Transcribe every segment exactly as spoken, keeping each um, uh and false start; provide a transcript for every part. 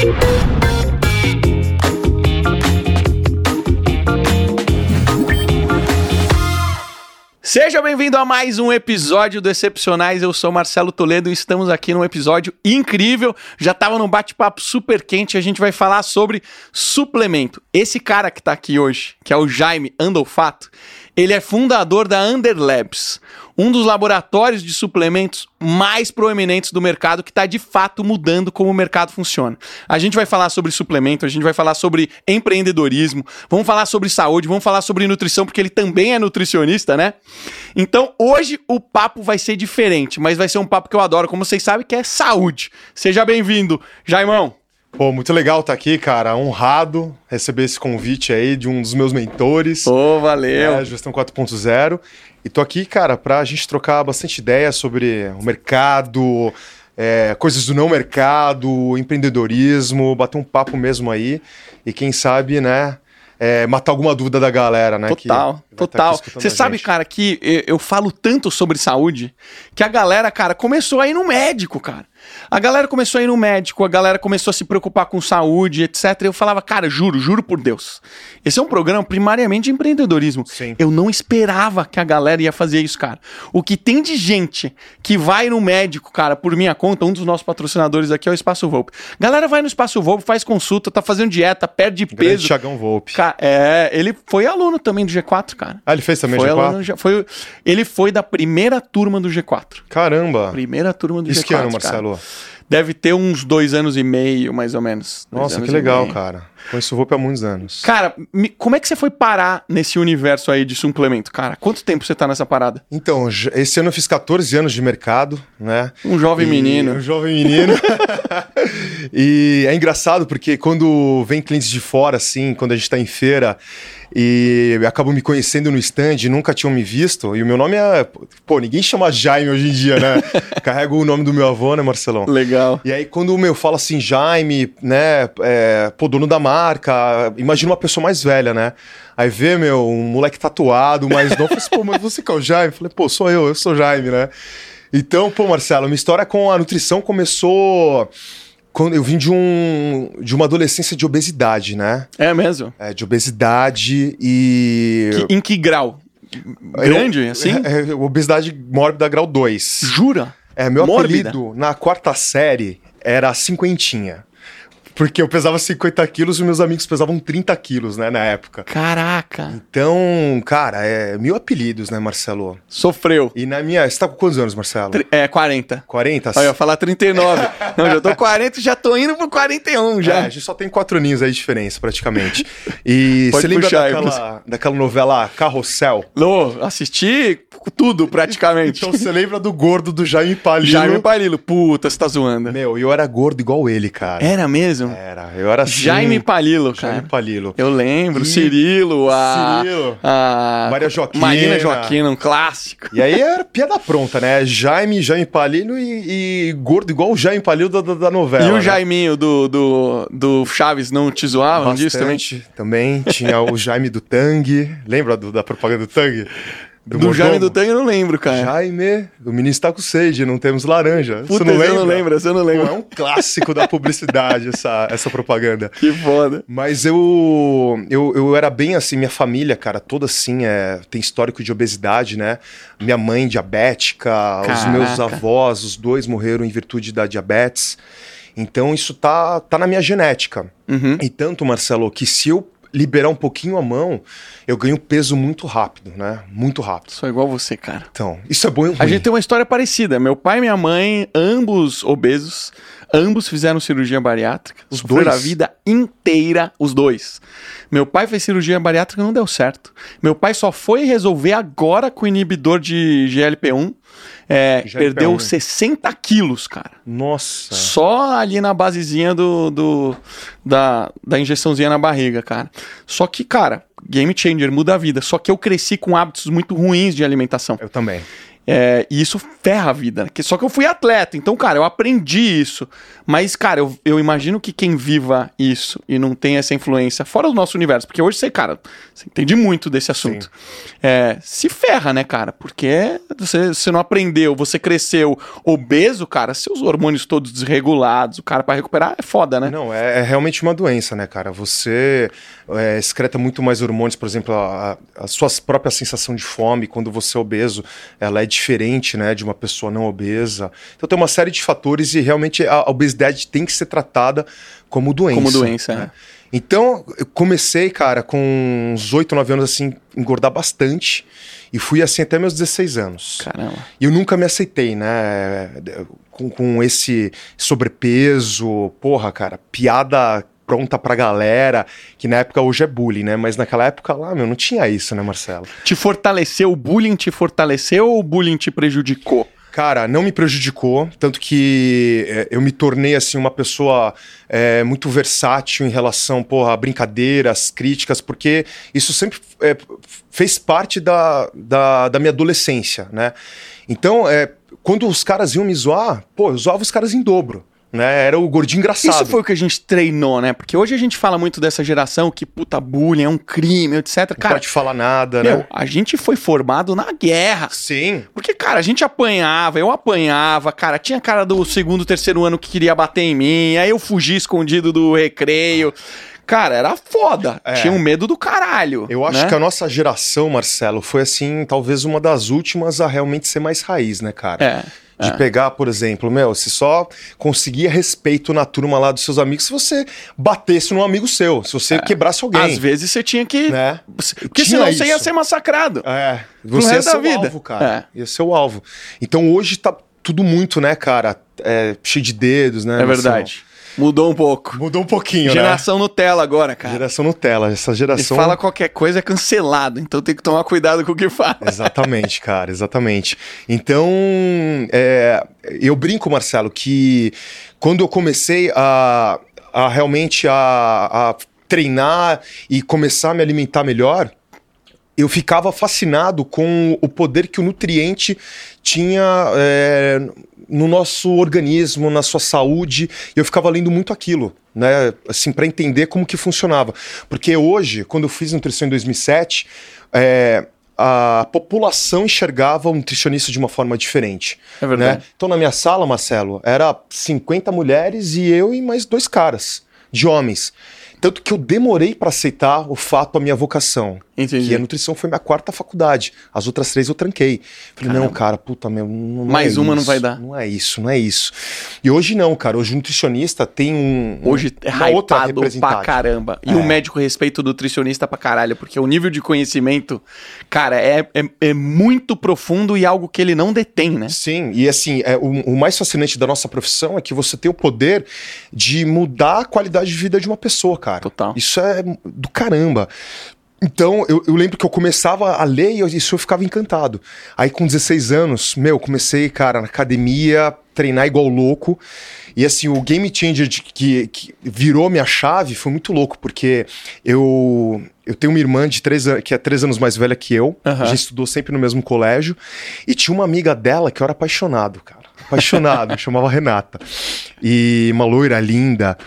Seja bem-vindo a mais um episódio do Excepcionais. Eu sou Marcelo Toledo e estamos aqui num episódio incrível. Já estava num bate-papo super quente. A gente vai falar sobre suplemento. Esse cara que está aqui hoje, que é o Jaime Andolfato, ele é fundador da Under Labs, um dos laboratórios de suplementos mais proeminentes do mercado, que está de fato mudando como o mercado funciona. A gente vai falar sobre suplemento, a gente vai falar sobre empreendedorismo, vamos falar sobre saúde, vamos falar sobre nutrição, porque ele também é nutricionista, né? Então, hoje o papo vai ser diferente, mas vai ser um papo que eu adoro, como vocês sabem, que é saúde. Seja bem-vindo, Jaimão. Pô, muito legal estar aqui, cara. Honrado receber esse convite aí de um dos meus mentores. Ô, oh, valeu. É, Gestão quatro ponto zero. E tô aqui, cara, pra gente trocar bastante ideia sobre o mercado, é, coisas do não mercado, empreendedorismo, bater um papo mesmo aí. E quem sabe, né, é, matar alguma dúvida da galera, né? Total, que total. Você sabe, cara, que eu, eu falo tanto sobre saúde que a galera, cara, começou a ir no médico, cara. A galera começou a ir no médico, a galera começou a se preocupar com saúde, etcétera. Eu falava, cara, juro, juro por Deus. Esse é um programa primariamente de empreendedorismo. Sim. Eu não esperava que a galera ia fazer isso, cara. O que tem de gente que vai no médico, cara, por minha conta, um dos nossos patrocinadores aqui é o Espaço Volpe. Galera vai no Espaço Volpe, faz consulta, tá fazendo dieta, perde peso. Grande Thiagão Volpe. Cara, é, ele foi aluno também do G quatro, cara. Ah, ele fez também foi G quatro? Aluno, foi, ele foi da primeira turma do G quatro. Caramba! Primeira turma do isso G quatro, que ano, Marcelo? Cara. Deve ter uns dois anos e meio, mais ou menos. Nossa, que legal, cara. Conheço o Volpe há muitos anos. Cara, me, como é que você foi parar nesse universo aí de suplemento, cara? Quanto tempo você tá nessa parada? Então, esse ano eu fiz catorze anos de mercado, né? Um jovem e... menino. Um jovem menino. E é engraçado porque quando vem clientes de fora, assim, quando a gente tá em feira e acabam me conhecendo no stand, nunca tinham me visto, e o meu nome é... Pô, ninguém chama Jaime hoje em dia, né? Carrego o nome do meu avô, né, Marcelão? Legal. E aí quando o meu fala assim, Jaime, né, é, pô, dono da marca, imagina uma pessoa mais velha, né? Aí vê, meu, um moleque tatuado, mas não, falei assim, pô, mas você que é o Jaime? Falei, pô, sou eu, eu sou o Jaime, né? Então, pô, Marcelo, minha história com a nutrição começou... Quando eu vim de, um, de uma adolescência de obesidade, né? É mesmo? É, de obesidade e... Que, em que grau? Grande, eu, assim? É, é, obesidade mórbida grau dois. Jura? É, meu Mórbida? apelido na quarta série era cinquentinha. Porque eu pesava cinquenta quilos e meus amigos pesavam trinta quilos, né, na época. Caraca! Então, cara, é mil apelidos, né, Marcelo? Sofreu. E na minha... Você tá com quantos anos, Marcelo? Tri- é, quarenta. quarenta? Eu ia falar trinta e nove. Não, já tô quarenta e já tô indo pro quarenta e um já. É, a gente só tem quatro aninhos aí de diferença, praticamente. E Pode você lembra puxar aí, daquela, daquela novela Carrossel? Não, assisti tudo, praticamente. Então você lembra do gordo do Jaime Palilo? Jaime Palilo. Puta, você tá zoando. Meu, eu era gordo igual ele, cara. Era mesmo? Era, eu era assim... Jaime Palilo, cara. Jaime Palilo. Eu lembro, E... Cirilo, a... Cirilo. a... Maria Joaquina. Marina Joaquina, um clássico. E aí era piada pronta, né? Jaime, Jaime Palilo e, e gordo igual o Jaime Palilo da, da, da novela. E o né? Jaiminho do, do, do Chaves não te zoavam disso também? Também tinha o Jaime do Tang. Lembra do, da propaganda do Tang? Do, do Jaime do Tang eu não lembro, cara. Jaime, o menino está com sede, não temos laranja. Puta, você não lembra? Eu não lembro, você não lembra. Pô, é um clássico da publicidade essa, essa propaganda. Que foda. Mas eu, eu, eu era bem assim, minha família, cara, toda assim, é, tem histórico de obesidade, né? Minha mãe diabética, Caraca. Os meus avós, os dois morreram em virtude da diabetes. Então isso tá, tá na minha genética. Uhum. E tanto, Marcelo, que se eu liberar um pouquinho a mão, eu ganho peso muito rápido, né? Muito rápido. Sou igual você, cara. Então, isso é bom e ruim. A gente tem uma história parecida. Meu pai e minha mãe, ambos obesos, ambos fizeram cirurgia bariátrica. Os dois? dois? A vida inteira, os dois. Meu pai fez cirurgia bariátrica e não deu certo. Meu pai só foi resolver agora com o inibidor de G L P um. É, G L P um, perdeu né? sessenta quilos, cara. Nossa. Só ali na basezinha do, do, da, da injeçãozinha na barriga, cara. Só que, cara, game changer, muda a vida. Só que eu cresci com hábitos muito ruins de alimentação. Eu também. É, e isso ferra a vida. Né? Só que eu fui atleta, então, cara, eu aprendi isso. Mas, cara, eu, eu imagino que quem viva isso e não tem essa influência, fora do nosso universo, porque hoje você, cara, você entende muito desse assunto. É, se ferra, né, cara? Porque você, você não aprendeu, você cresceu obeso, cara, seus hormônios todos desregulados, o cara pra recuperar é foda, né? Não, é, é realmente uma doença, né, cara? Você é, excreta muito mais hormônios, por exemplo, a, a, a sua própria sensação de fome quando você é obeso, ela é diferente, né, de uma pessoa não obesa. Então tem uma série de fatores e realmente a, a obesidade tem que ser tratada como doença. Como doença, né? é. Então, eu comecei, cara, com uns oito, nove anos, assim, engordar bastante. E fui assim até meus dezesseis anos. Caramba. E eu nunca me aceitei, né? Com, com esse sobrepeso, porra, cara, piada pronta pra galera, que na época hoje é bullying, né? Mas naquela época lá, meu, não tinha isso, né, Marcelo? Te fortaleceu, o bullying te fortaleceu ou o bullying te prejudicou? Cara, não me prejudicou, tanto que é, eu me tornei, assim, uma pessoa é, muito versátil em relação, porra, a brincadeiras, críticas, porque isso sempre é, fez parte da, da, da minha adolescência, né? Então, é, quando os caras iam me zoar, pô, eu zoava os caras em dobro. Né? Era o gordinho engraçado. Isso foi o que a gente treinou, né? Porque hoje a gente fala muito dessa geração que, puta, bullying é um crime, etcétera. Não cara, pode falar nada, meu, né? a gente foi formado na guerra. Sim. Porque, cara, a gente apanhava, eu apanhava, cara, tinha cara do segundo, terceiro ano que queria bater em mim, aí eu fugi escondido do recreio. Cara, era foda. É. Tinha um medo do caralho. Eu acho né? que a nossa geração, Marcelo, foi, assim, talvez uma das últimas a realmente ser mais raiz, né, cara? É. De é. pegar, por exemplo, meu, você só conseguia respeito na turma lá dos seus amigos se você batesse num amigo seu, se você é. quebrasse alguém. Às vezes você tinha que... Né? Porque tinha senão isso. você ia ser massacrado. É, você ia ser o alvo, cara. É. Ia ser o alvo. Então hoje tá tudo muito, né, cara, é, cheio de dedos, né? É verdade. Mudou um pouco. Mudou um pouquinho, Geração né? Nutella agora, cara. Geração Nutella. Essa geração... E fala qualquer coisa é cancelado, então tem que tomar cuidado com o que fala. Exatamente, cara, exatamente. Então, é, eu brinco, Marcelo, que quando eu comecei a, a realmente a, a treinar e começar a me alimentar melhor, eu ficava fascinado com o poder que o nutriente tinha é, no nosso organismo, na sua saúde. Eu ficava lendo muito aquilo, né, assim, para entender como que funcionava. Porque hoje, quando eu fiz nutrição em dois mil e sete, é, a população enxergava o nutricionista de uma forma diferente. É verdade. Né? Então, na minha sala, Marcelo, era cinquenta mulheres e eu e mais dois caras, de homens. Tanto que eu demorei para aceitar o fato, a minha vocação. Entendi. Que a nutrição foi minha quarta faculdade. As outras três eu tranquei. Falei, Caramba. não, cara, puta, meu, não, não Mais é uma isso. não vai dar. Não é isso, não é isso. E hoje não, cara. Hoje o nutricionista tem um... Hoje é uma outra hypado pra caramba. E é. o médico respeita o nutricionista pra caralho, porque o nível de conhecimento, cara, é, é, é muito profundo e algo que ele não detém, né? Sim, e assim, é, o, o mais fascinante da nossa profissão é que você tem o poder de mudar a qualidade de vida de uma pessoa, cara. Total. Isso é do caramba. Então, eu, eu lembro que eu começava a ler e eu, isso eu ficava encantado. Aí, com dezesseis anos, meu, comecei, cara, na academia, treinar igual louco. E assim, o game changer de, que, que virou minha chave foi muito louco, porque eu, eu tenho uma irmã de três anos, que é três anos mais velha que eu, Uhum. a gente estudou sempre no mesmo colégio, e tinha uma amiga dela que eu era apaixonado, cara. Apaixonado, chamava Renata. E uma loira linda.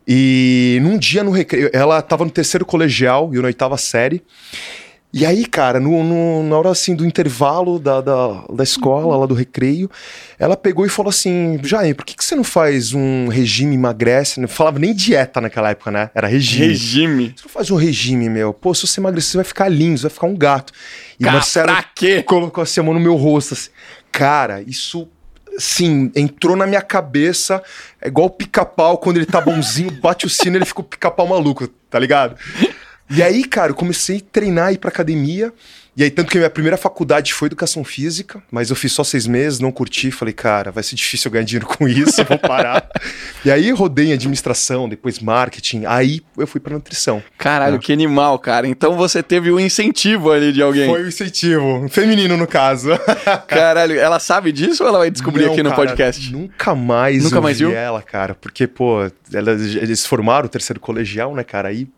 E num dia no recreio, ela tava no terceiro colegial e eu na oitava série. E aí, cara, no, no, na hora assim do intervalo da, da, da escola, lá do recreio, ela pegou e falou assim: Jair, por que, que você não faz um regime, emagrece? Não falava nem dieta naquela época, né? Era regime. Regime. Você não faz um regime, meu. Pô, se você emagrecer, você vai ficar lindo, você vai ficar um gato. E Cara, Marcelo pra quê? colocou assim a mão no meu rosto. Assim. Cara, isso... Sim, entrou na minha cabeça, é igual o pica-pau, quando ele tá bonzinho, bate o sino, ele fica o pica-pau maluco, tá ligado? E aí, cara, eu comecei a treinar, ir pra academia, e aí tanto que a minha primeira faculdade foi educação física, mas eu fiz só seis meses, não curti, falei, cara, vai ser difícil eu ganhar dinheiro com isso, vou parar. E aí rodei em administração, depois marketing, aí eu fui pra nutrição. Caralho, É. que animal, cara. Então você teve um incentivo ali de alguém. Foi o incentivo, feminino no caso. Caralho, ela sabe disso ou ela vai descobrir Não, aqui no cara, podcast? Nunca mais Nunca eu mais vi viu? ela, cara. Porque, pô, ela, eles formaram o terceiro colegial, né, cara? Aí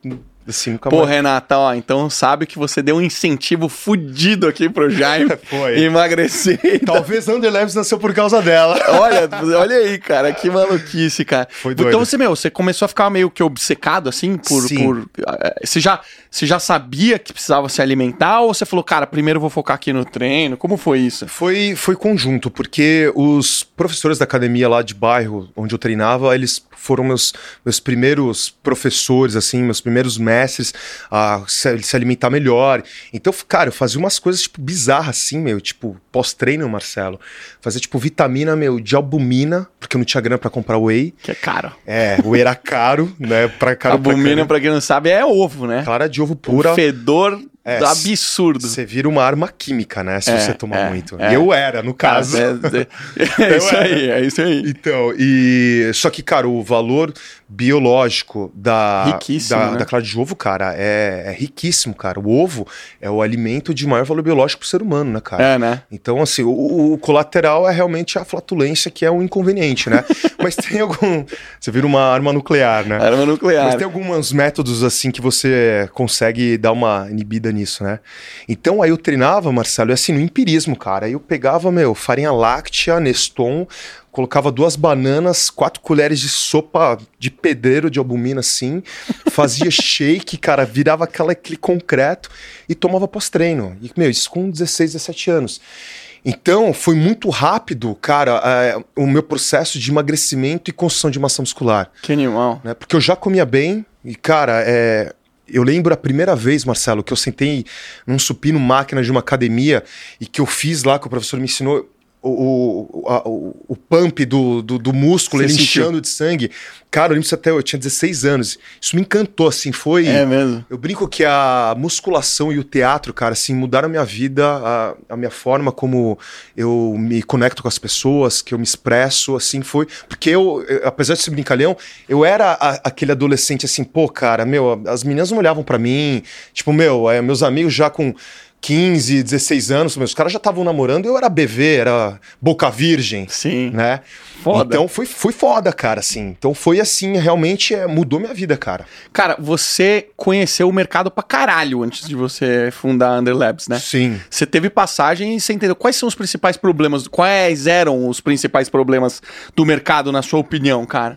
Assim, nunca Pô, mais... Renata, ó, então sabe que você deu um incentivo fudido aqui pro Jaime Foi. emagrecer. Talvez Underlabs nasceu por causa dela. Olha, olha aí, cara, que maluquice, cara. Foi doido. Então você, meu, você começou a ficar meio que obcecado, assim, por... Sim. por você, já, você já sabia que precisava se alimentar ou você falou, cara, primeiro eu vou focar aqui no treino? Como foi isso? Foi, foi conjunto, porque os professores da academia lá de bairro, onde eu treinava, eles foram meus, meus primeiros professores, assim, meus primeiros mestres a se, se alimentar melhor. Então, cara, eu fazia umas coisas, tipo, bizarras, assim, meu, tipo, pós-treino, Marcelo. Fazia, tipo, vitamina, meu, de albumina, porque eu não tinha grana pra comprar whey. Que é caro. É, o whey era caro, né, pra caro. Albumina, pra, pra quem não sabe, é ovo, né? Clara de ovo pura. Um fedor É, absurdo. Você vira uma arma química, né? Se É, você tomar é, muito. é. E eu era, no caso. É, é, é isso aí, é isso aí. Então, e... Só que, cara, o valor biológico da, Riquíssimo, da, né? da clara de ovo, cara, é, é riquíssimo, cara. O ovo é o alimento de maior valor biológico pro ser humano, né, cara? É, né? Então, assim, o, o colateral é realmente a flatulência, que é o inconveniente, né? Mas tem algum... Você vira uma arma nuclear, né? Arma nuclear. Mas tem alguns métodos, assim, que você consegue dar uma inibida nisso, né? Então, aí eu treinava, Marcelo, e assim, no empirismo, cara. Aí eu pegava, meu, farinha láctea, Neston, colocava duas bananas, quatro colheres de sopa de pedreiro de albumina, assim, fazia shake, cara, virava aquela, aquele concreto e tomava pós-treino. E, meu, isso com dezesseis, dezessete anos. Então, foi muito rápido, cara, é, o meu processo de emagrecimento e construção de massa muscular. Que animal. Né? Porque eu já comia bem e, cara, é... Eu lembro a primeira vez, Marcelo, que eu sentei num supino máquina de uma academia e que eu fiz lá, que o professor me ensinou o, o, a, o, o pump do, do, do músculo, Você ele sentiu? inchando de sangue. Cara, eu lembro isso até, eu tinha dezesseis anos. Isso me encantou, assim, foi... É mesmo? Eu brinco que a musculação e o teatro, cara, assim, mudaram a minha vida, a, a minha forma como eu me conecto com as pessoas, que eu me expresso, assim, foi... Porque eu, eu apesar de ser brincalhão, eu era a, aquele adolescente, assim, pô, cara, meu, as meninas não olhavam pra mim, tipo, meu, é, meus amigos já com quinze, dezesseis anos, meus caras já estavam namorando, eu era B V, era boca virgem, Sim. né? Foda. Então foi, foi foda, cara, assim. Então foi assim, realmente é, mudou minha vida, cara. Cara, você conheceu o mercado pra caralho antes de você fundar a Underlabs, né? Sim. Você teve passagem e você entendeu quais são os principais problemas, quais eram os principais problemas do mercado, na sua opinião, cara?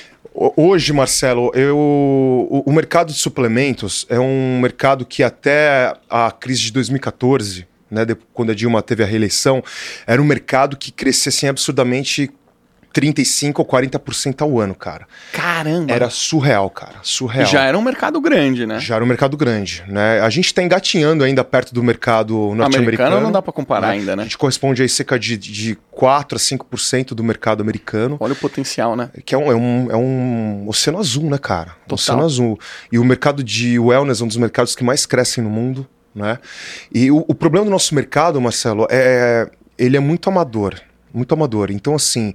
Hoje, Marcelo, eu, o, o mercado de suplementos é um mercado que até a crise de dois mil e catorze, né, de, quando a Dilma teve a reeleição, era um mercado que crescia assim, absurdamente trinta e cinco ou quarenta por cento ao ano, cara. Caramba! Era surreal, cara, surreal. Já era um mercado grande, né? Já era um mercado grande, né? A gente tá engatinhando ainda perto do mercado norte-americano. Americano não dá pra comparar, né? Ainda, né? A gente corresponde aí cerca de, de quatro a cinco por cento do mercado americano. Olha o potencial, né? Que é um, é um, é um oceano azul, né, cara? Um Total. oceano azul. E o mercado de wellness é um dos mercados que mais crescem no mundo, né? E o, o problema do nosso mercado, Marcelo, é ele é muito amador. Muito amador. Então, assim,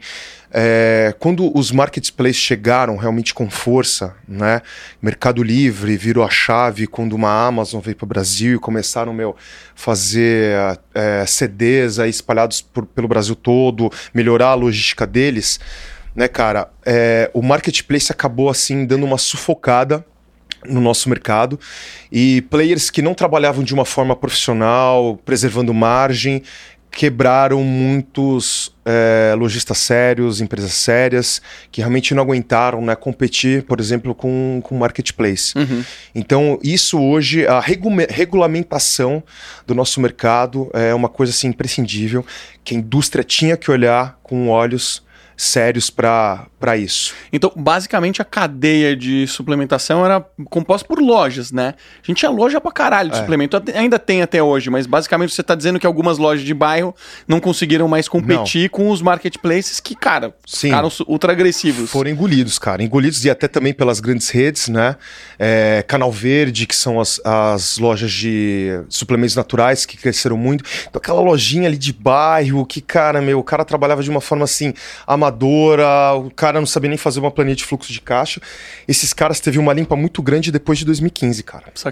é, quando os marketplaces chegaram realmente com força, né? Mercado Livre virou a chave quando uma Amazon veio para o Brasil e começaram, meu, fazer é, C Ds aí espalhados por, pelo Brasil todo, melhorar a logística deles, né, cara? É, o marketplace acabou, assim, dando uma sufocada no nosso mercado e players que não trabalhavam de uma forma profissional, preservando margem, quebraram muitos é, lojistas sérios, empresas sérias, que realmente não aguentaram, né, competir, por exemplo, com o marketplace. Uhum. Então, isso hoje, a regu regulamentação do nosso mercado é uma coisa assim, imprescindível, que a indústria tinha que olhar com olhos sérios para isso. Então, basicamente, a cadeia de suplementação era composta por lojas, né? A gente tinha loja pra caralho de É. suplemento. Até- Ainda tem até hoje, mas basicamente você tá dizendo que algumas lojas de bairro não conseguiram mais competir com os marketplaces que, cara, Sim. ficaram su- ultra agressivos. Foram engolidos, cara. Engolidos e até também pelas grandes redes, né? É, Canal Verde, que são as, as lojas de suplementos naturais que cresceram muito. Então, aquela lojinha ali de bairro que, cara, meu, o cara trabalhava de uma forma assim, amadora, o cara não sabia nem fazer uma planilha de fluxo de caixa. Esses caras teve uma limpa muito grande depois de dois mil e quinze, cara. Saquei.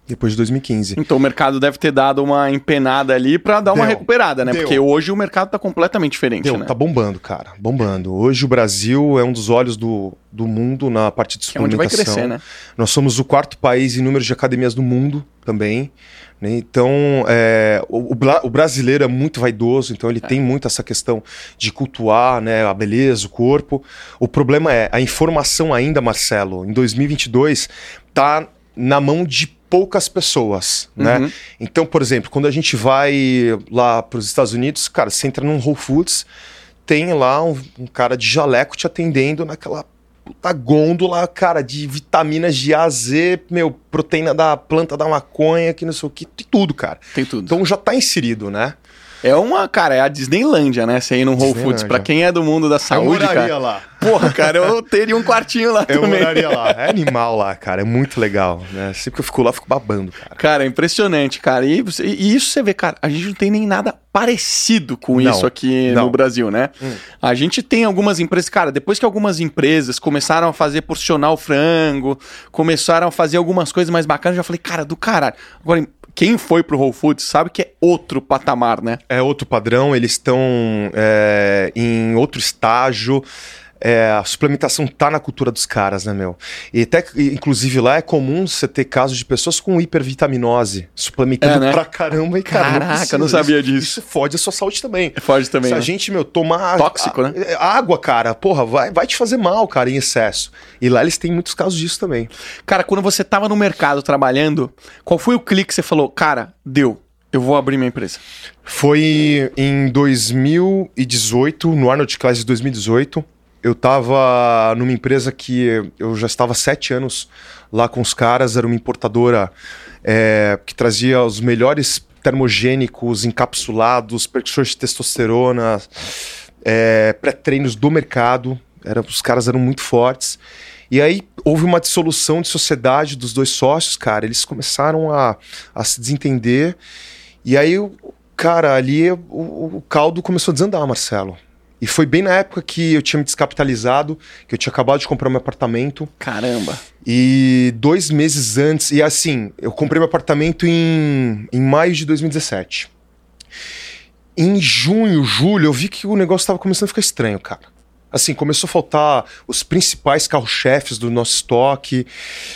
Depois de dois mil e quinze. Então o mercado deve ter dado uma empenada ali pra dar uma Deu, recuperada, né? deu. Porque hoje o mercado tá completamente diferente, Deu, né? tá bombando, cara. Bombando. Hoje o Brasil é um dos olhos do, do mundo na parte de É onde suplementação. vai crescer, né? Nós somos o quarto país em número de academias do mundo também. Né? Então, é, o, o, bra- o brasileiro é muito vaidoso, então ele É. tem muito essa questão de cultuar, né, a beleza, o corpo. O problema é, a informação ainda, Marcelo, em dois mil e vinte e dois, tá na mão de poucas pessoas, né? Uhum. Então, por exemplo, quando a gente vai lá para os Estados Unidos, cara, você entra num Whole Foods, tem lá um, um cara de jaleco te atendendo naquela puta gôndola, cara, de vitaminas de A a Z, meu, proteína da planta da maconha, que não sei o que, tem tudo, cara. Tem tudo. Então já tá inserido, né? É uma, cara, é a Disneylândia, né? Você ir no Whole Foods. Disneylândia. Pra quem é do mundo da saúde, eu moraria cara. lá. Porra, cara, eu teria um quartinho lá Eu também. moraria lá. É animal lá, cara. É muito legal, né? Sempre que eu fico lá, eu fico babando, cara. Cara, é impressionante, cara. E, você- e isso você vê, cara, a gente não tem nem nada parecido com Não, isso aqui não. no Brasil, né? Hum. A gente tem algumas empresas, cara, depois que algumas empresas começaram a fazer porcionar o frango, começaram a fazer algumas coisas mais bacanas, eu já falei, cara, do caralho. Agora, quem foi pro Whole Foods sabe que é outro patamar, né? É outro padrão, eles estão é, em outro estágio. É, a suplementação tá na cultura dos caras, né, meu? E até, inclusive, lá é comum você ter casos de pessoas com hipervitaminose, suplementando É, né? pra caramba e, cara, Caraca, não precisa. eu não sabia isso, disso. Isso fode a sua saúde também. Foge também, Se a né? gente, meu, tomar... Tóxico, a- né? a- Água, cara, porra, vai, vai te fazer mal, cara, em excesso. E lá eles têm muitos casos disso também. Cara, quando você tava no mercado trabalhando, qual foi o clique que você falou, cara, deu, eu vou abrir minha empresa? Foi em dois mil e dezoito, no Arnold Classic de dois mil e dezoito. Eu tava numa empresa que eu já estava há sete anos lá com os caras, era uma importadora é, que trazia os melhores termogênicos encapsulados, percussores de testosterona, é, pré-treinos do mercado. Era, os caras eram muito fortes. E aí houve uma dissolução de sociedade dos dois sócios, cara. Eles começaram a, a se desentender. E aí, o- cara, ali o, o caldo começou a desandar, Marcelo. E foi bem na época que eu tinha me descapitalizado, que eu tinha acabado de comprar meu apartamento. Caramba. E dois meses antes, e assim, eu comprei meu apartamento em, em maio de dois mil e dezessete. Em junho, julho, eu vi que o negócio estava começando a ficar estranho, cara. Assim, começou a faltar os principais carro-chefes do nosso estoque.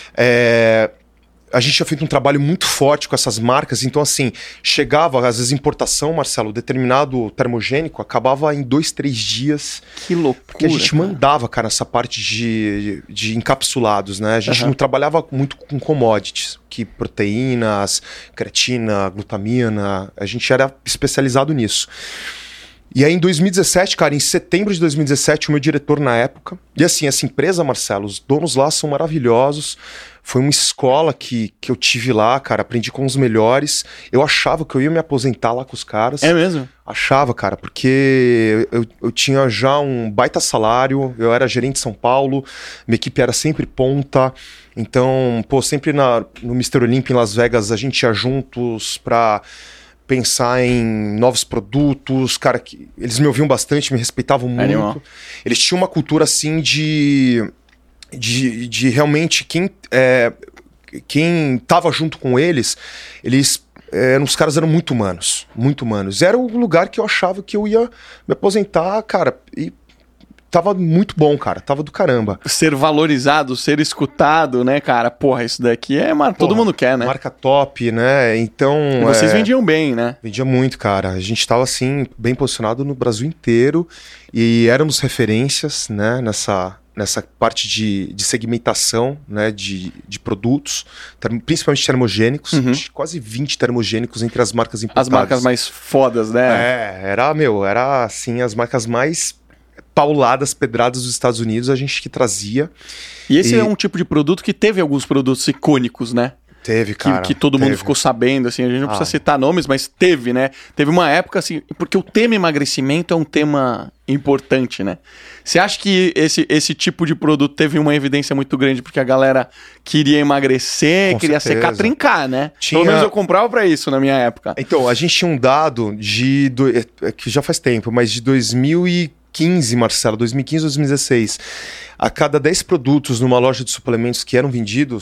É, a gente tinha feito um trabalho muito forte com essas marcas, então assim, chegava, às vezes, importação, Marcelo, determinado termogênico, acabava em dois, três dias. Que loucura. Porque a gente cara. mandava, cara, essa parte de, de encapsulados, né? A gente Aham. não trabalhava muito com commodities, que proteínas, creatina, glutamina, a gente era especializado nisso. E aí em dois mil e dezessete, cara, em setembro de dois mil e dezessete, o meu diretor na época, e assim, essa empresa, Marcelo, os donos lá são maravilhosos, foi uma escola que, que eu tive lá, cara, aprendi com os melhores, eu achava que eu ia me aposentar lá com os caras. É mesmo? Achava, cara, porque eu, eu tinha já um baita salário, eu era gerente de São Paulo, minha equipe era sempre ponta, então, pô, sempre na, no mister Olympia em Las Vegas a gente ia juntos pra pensar em novos produtos, cara, que eles me ouviam bastante, me respeitavam muito. Animal. Eles tinham uma cultura assim de, de, de realmente quem, é, quem tava junto com eles, eles eram, os caras eram muito humanos, muito humanos. Era o lugar que eu achava que eu ia me aposentar, cara, e tava muito bom, cara, tava do caramba. Ser valorizado, ser escutado, né, cara? Porra, isso daqui é... Mar... Todo Porra, mundo quer, né? Marca top, né? Então... E vocês é, vendiam bem, né? vendia muito, cara. A gente tava, assim, bem posicionado no Brasil inteiro e éramos referências, né, nessa, nessa parte de, de segmentação, né, de, de produtos, term- principalmente termogênicos. Uhum. Quase vinte termogênicos entre as marcas importadas. As marcas mais fodas, né? É, era, meu, era, assim, as marcas mais pauladas, pedradas dos Estados Unidos, a gente que trazia. E esse E- é um tipo de produto que teve alguns produtos icônicos, né? Teve, Que, cara. que todo mundo teve. ficou sabendo, assim, a gente não precisa Ah. citar nomes, mas teve, né? Teve uma época, assim, porque o tema emagrecimento é um tema importante, né? Você acha que esse, esse tipo de produto teve uma evidência muito grande porque a galera queria emagrecer, Com queria certeza. secar, trincar, né? Tinha- Pelo menos eu comprava pra isso na minha época. Então, a gente tinha um dado de... do- é- é que já faz tempo, mas de dois mil e quinze, Marcelo, dois mil e quinze, dois mil e dezesseis. A cada dez produtos numa loja de suplementos que eram vendidos,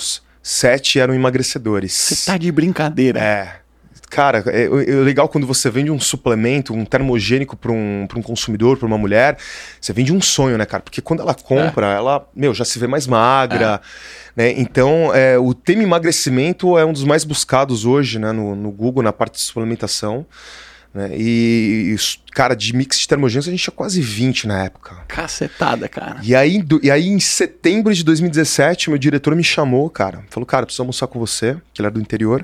sete eram emagrecedores. Você tá de brincadeira. É. Cara, é, é legal quando você vende um suplemento, um termogênico para um, pra um consumidor, para uma mulher, você vende um sonho, né, cara? Porque quando ela compra, é. ela, meu, já se vê mais magra, é. né? Então, é, o tema emagrecimento é um dos mais buscados hoje, né, no, no Google, na parte de suplementação. Né? E, cara, de mix de termogênicos a gente tinha quase vinte na época. Cacetada, cara. E aí, do, e aí, em setembro de dois mil e dezessete, meu diretor me chamou, cara. Falou, cara, preciso almoçar com você, que ele era do interior.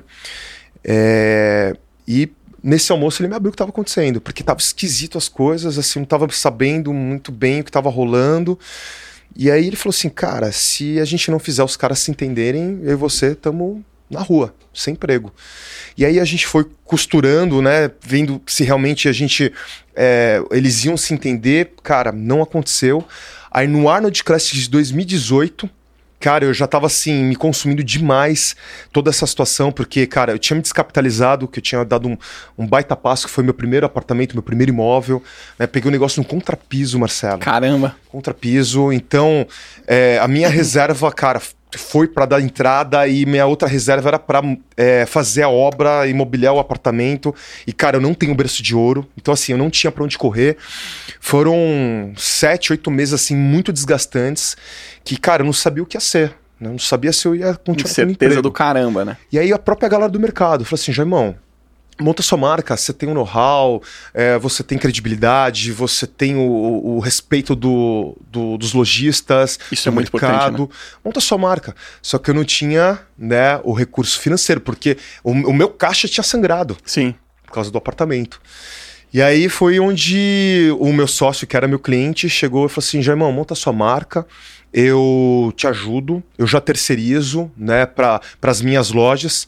É, e nesse almoço ele me abriu o que estava acontecendo, porque tava esquisito as coisas, assim, não tava sabendo muito bem o que estava rolando. E aí ele falou assim, cara, se a gente não fizer os caras se entenderem, eu e você estamos na rua, sem emprego. E aí a gente foi costurando, né, vendo se realmente a gente, é, eles iam se entender. Cara, não aconteceu. Aí no Arnold Classic de dois mil e dezoito, cara, eu já tava assim, me consumindo demais toda essa situação, porque, cara, eu tinha me descapitalizado, que eu tinha dado um, um baita passo, que foi meu primeiro apartamento, meu primeiro imóvel, né? Peguei um negócio no contrapiso, Marcelo. Caramba! Contrapiso, então, é, a minha reserva, cara, foi para dar entrada e minha outra reserva era para é, fazer a obra, imobiliar o apartamento. E, cara, eu não tenho berço de ouro, então, assim, eu não tinha para onde correr. Foram sete, oito meses, assim, muito desgastantes, que, cara, eu não sabia o que ia ser. Né? Eu não sabia se eu ia continuar com certeza do caramba, né? E aí a própria galera do mercado falou assim, Jaimão, monta sua marca, você tem um know-how, é, você tem credibilidade, você tem o, o respeito do, do, dos lojistas, isso é muito mercado. Importante, né? Monta sua marca. Só que eu não tinha, né, o recurso financeiro, porque o, o meu caixa tinha sangrado. Sim. Por causa do apartamento. E aí foi onde o meu sócio, que era meu cliente, chegou e falou assim, Jaimão, monta sua marca, eu te ajudo, eu já terceirizo, né, para as minhas lojas,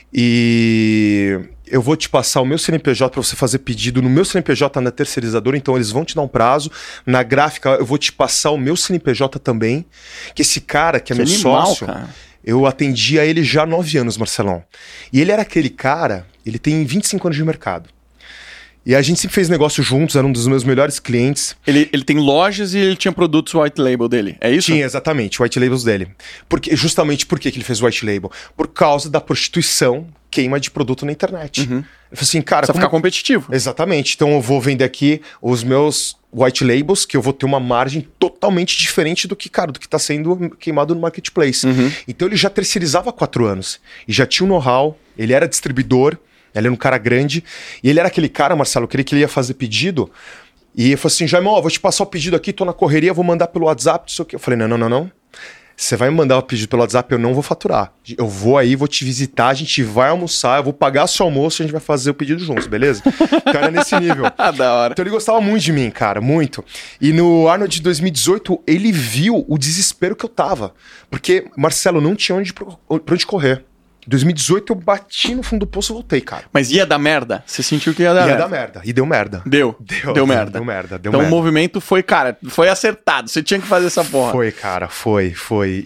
e eu vou te passar o meu C N P J para você fazer pedido no meu C N P J na terceirizadora, então eles vão te dar um prazo. Na gráfica eu vou te passar o meu C N P J também, que esse cara, que é que meu animal, sócio, cara. Eu atendia ele já há nove anos, Marcelão. E ele era aquele cara, ele tem vinte e cinco anos de mercado. E a gente sempre fez negócio juntos, era um dos meus melhores clientes. Ele, ele tem lojas e ele tinha produtos white label dele, é isso? Tinha, exatamente, white labels dele. Porque, justamente por que ele fez white label? Por causa da prostituição, queima de produto na internet. Uhum. Ele falou assim, cara... Precisa como... ficar competitivo. Exatamente, então eu vou vender aqui os meus white labels, que eu vou ter uma margem totalmente diferente do que, cara, do que está sendo queimado no marketplace. Uhum. Então ele já terceirizava há quatro anos, e já tinha um know-how, ele era distribuidor, ele era um cara grande, e ele era aquele cara, Marcelo, que ele, que ele ia fazer pedido, e eu falei assim, Jaimão, eu vou te passar o pedido aqui, tô na correria, vou mandar pelo WhatsApp, isso aqui. Eu falei, não, não, não, não. Você vai me mandar o pedido pelo WhatsApp, eu não vou faturar. Eu vou aí, vou te visitar, a gente vai almoçar, eu vou pagar seu almoço e a gente vai fazer o pedido juntos, beleza? O cara nesse nível. Da hora. Então ele gostava muito de mim, cara, muito. E no Arnold de dois mil e dezoito, ele viu o desespero que eu tava. Porque, Marcelo, não tinha onde, pra onde correr. Em dois mil e dezoito eu bati no fundo do poço e voltei, cara. Mas ia dar merda? Você sentiu que ia dar ia merda? Ia dar merda. E deu merda. Deu. Deu, deu merda. Deu merda. Deu então merda. O movimento foi, cara, foi acertado. Você tinha que fazer essa porra. Foi, cara, foi, foi.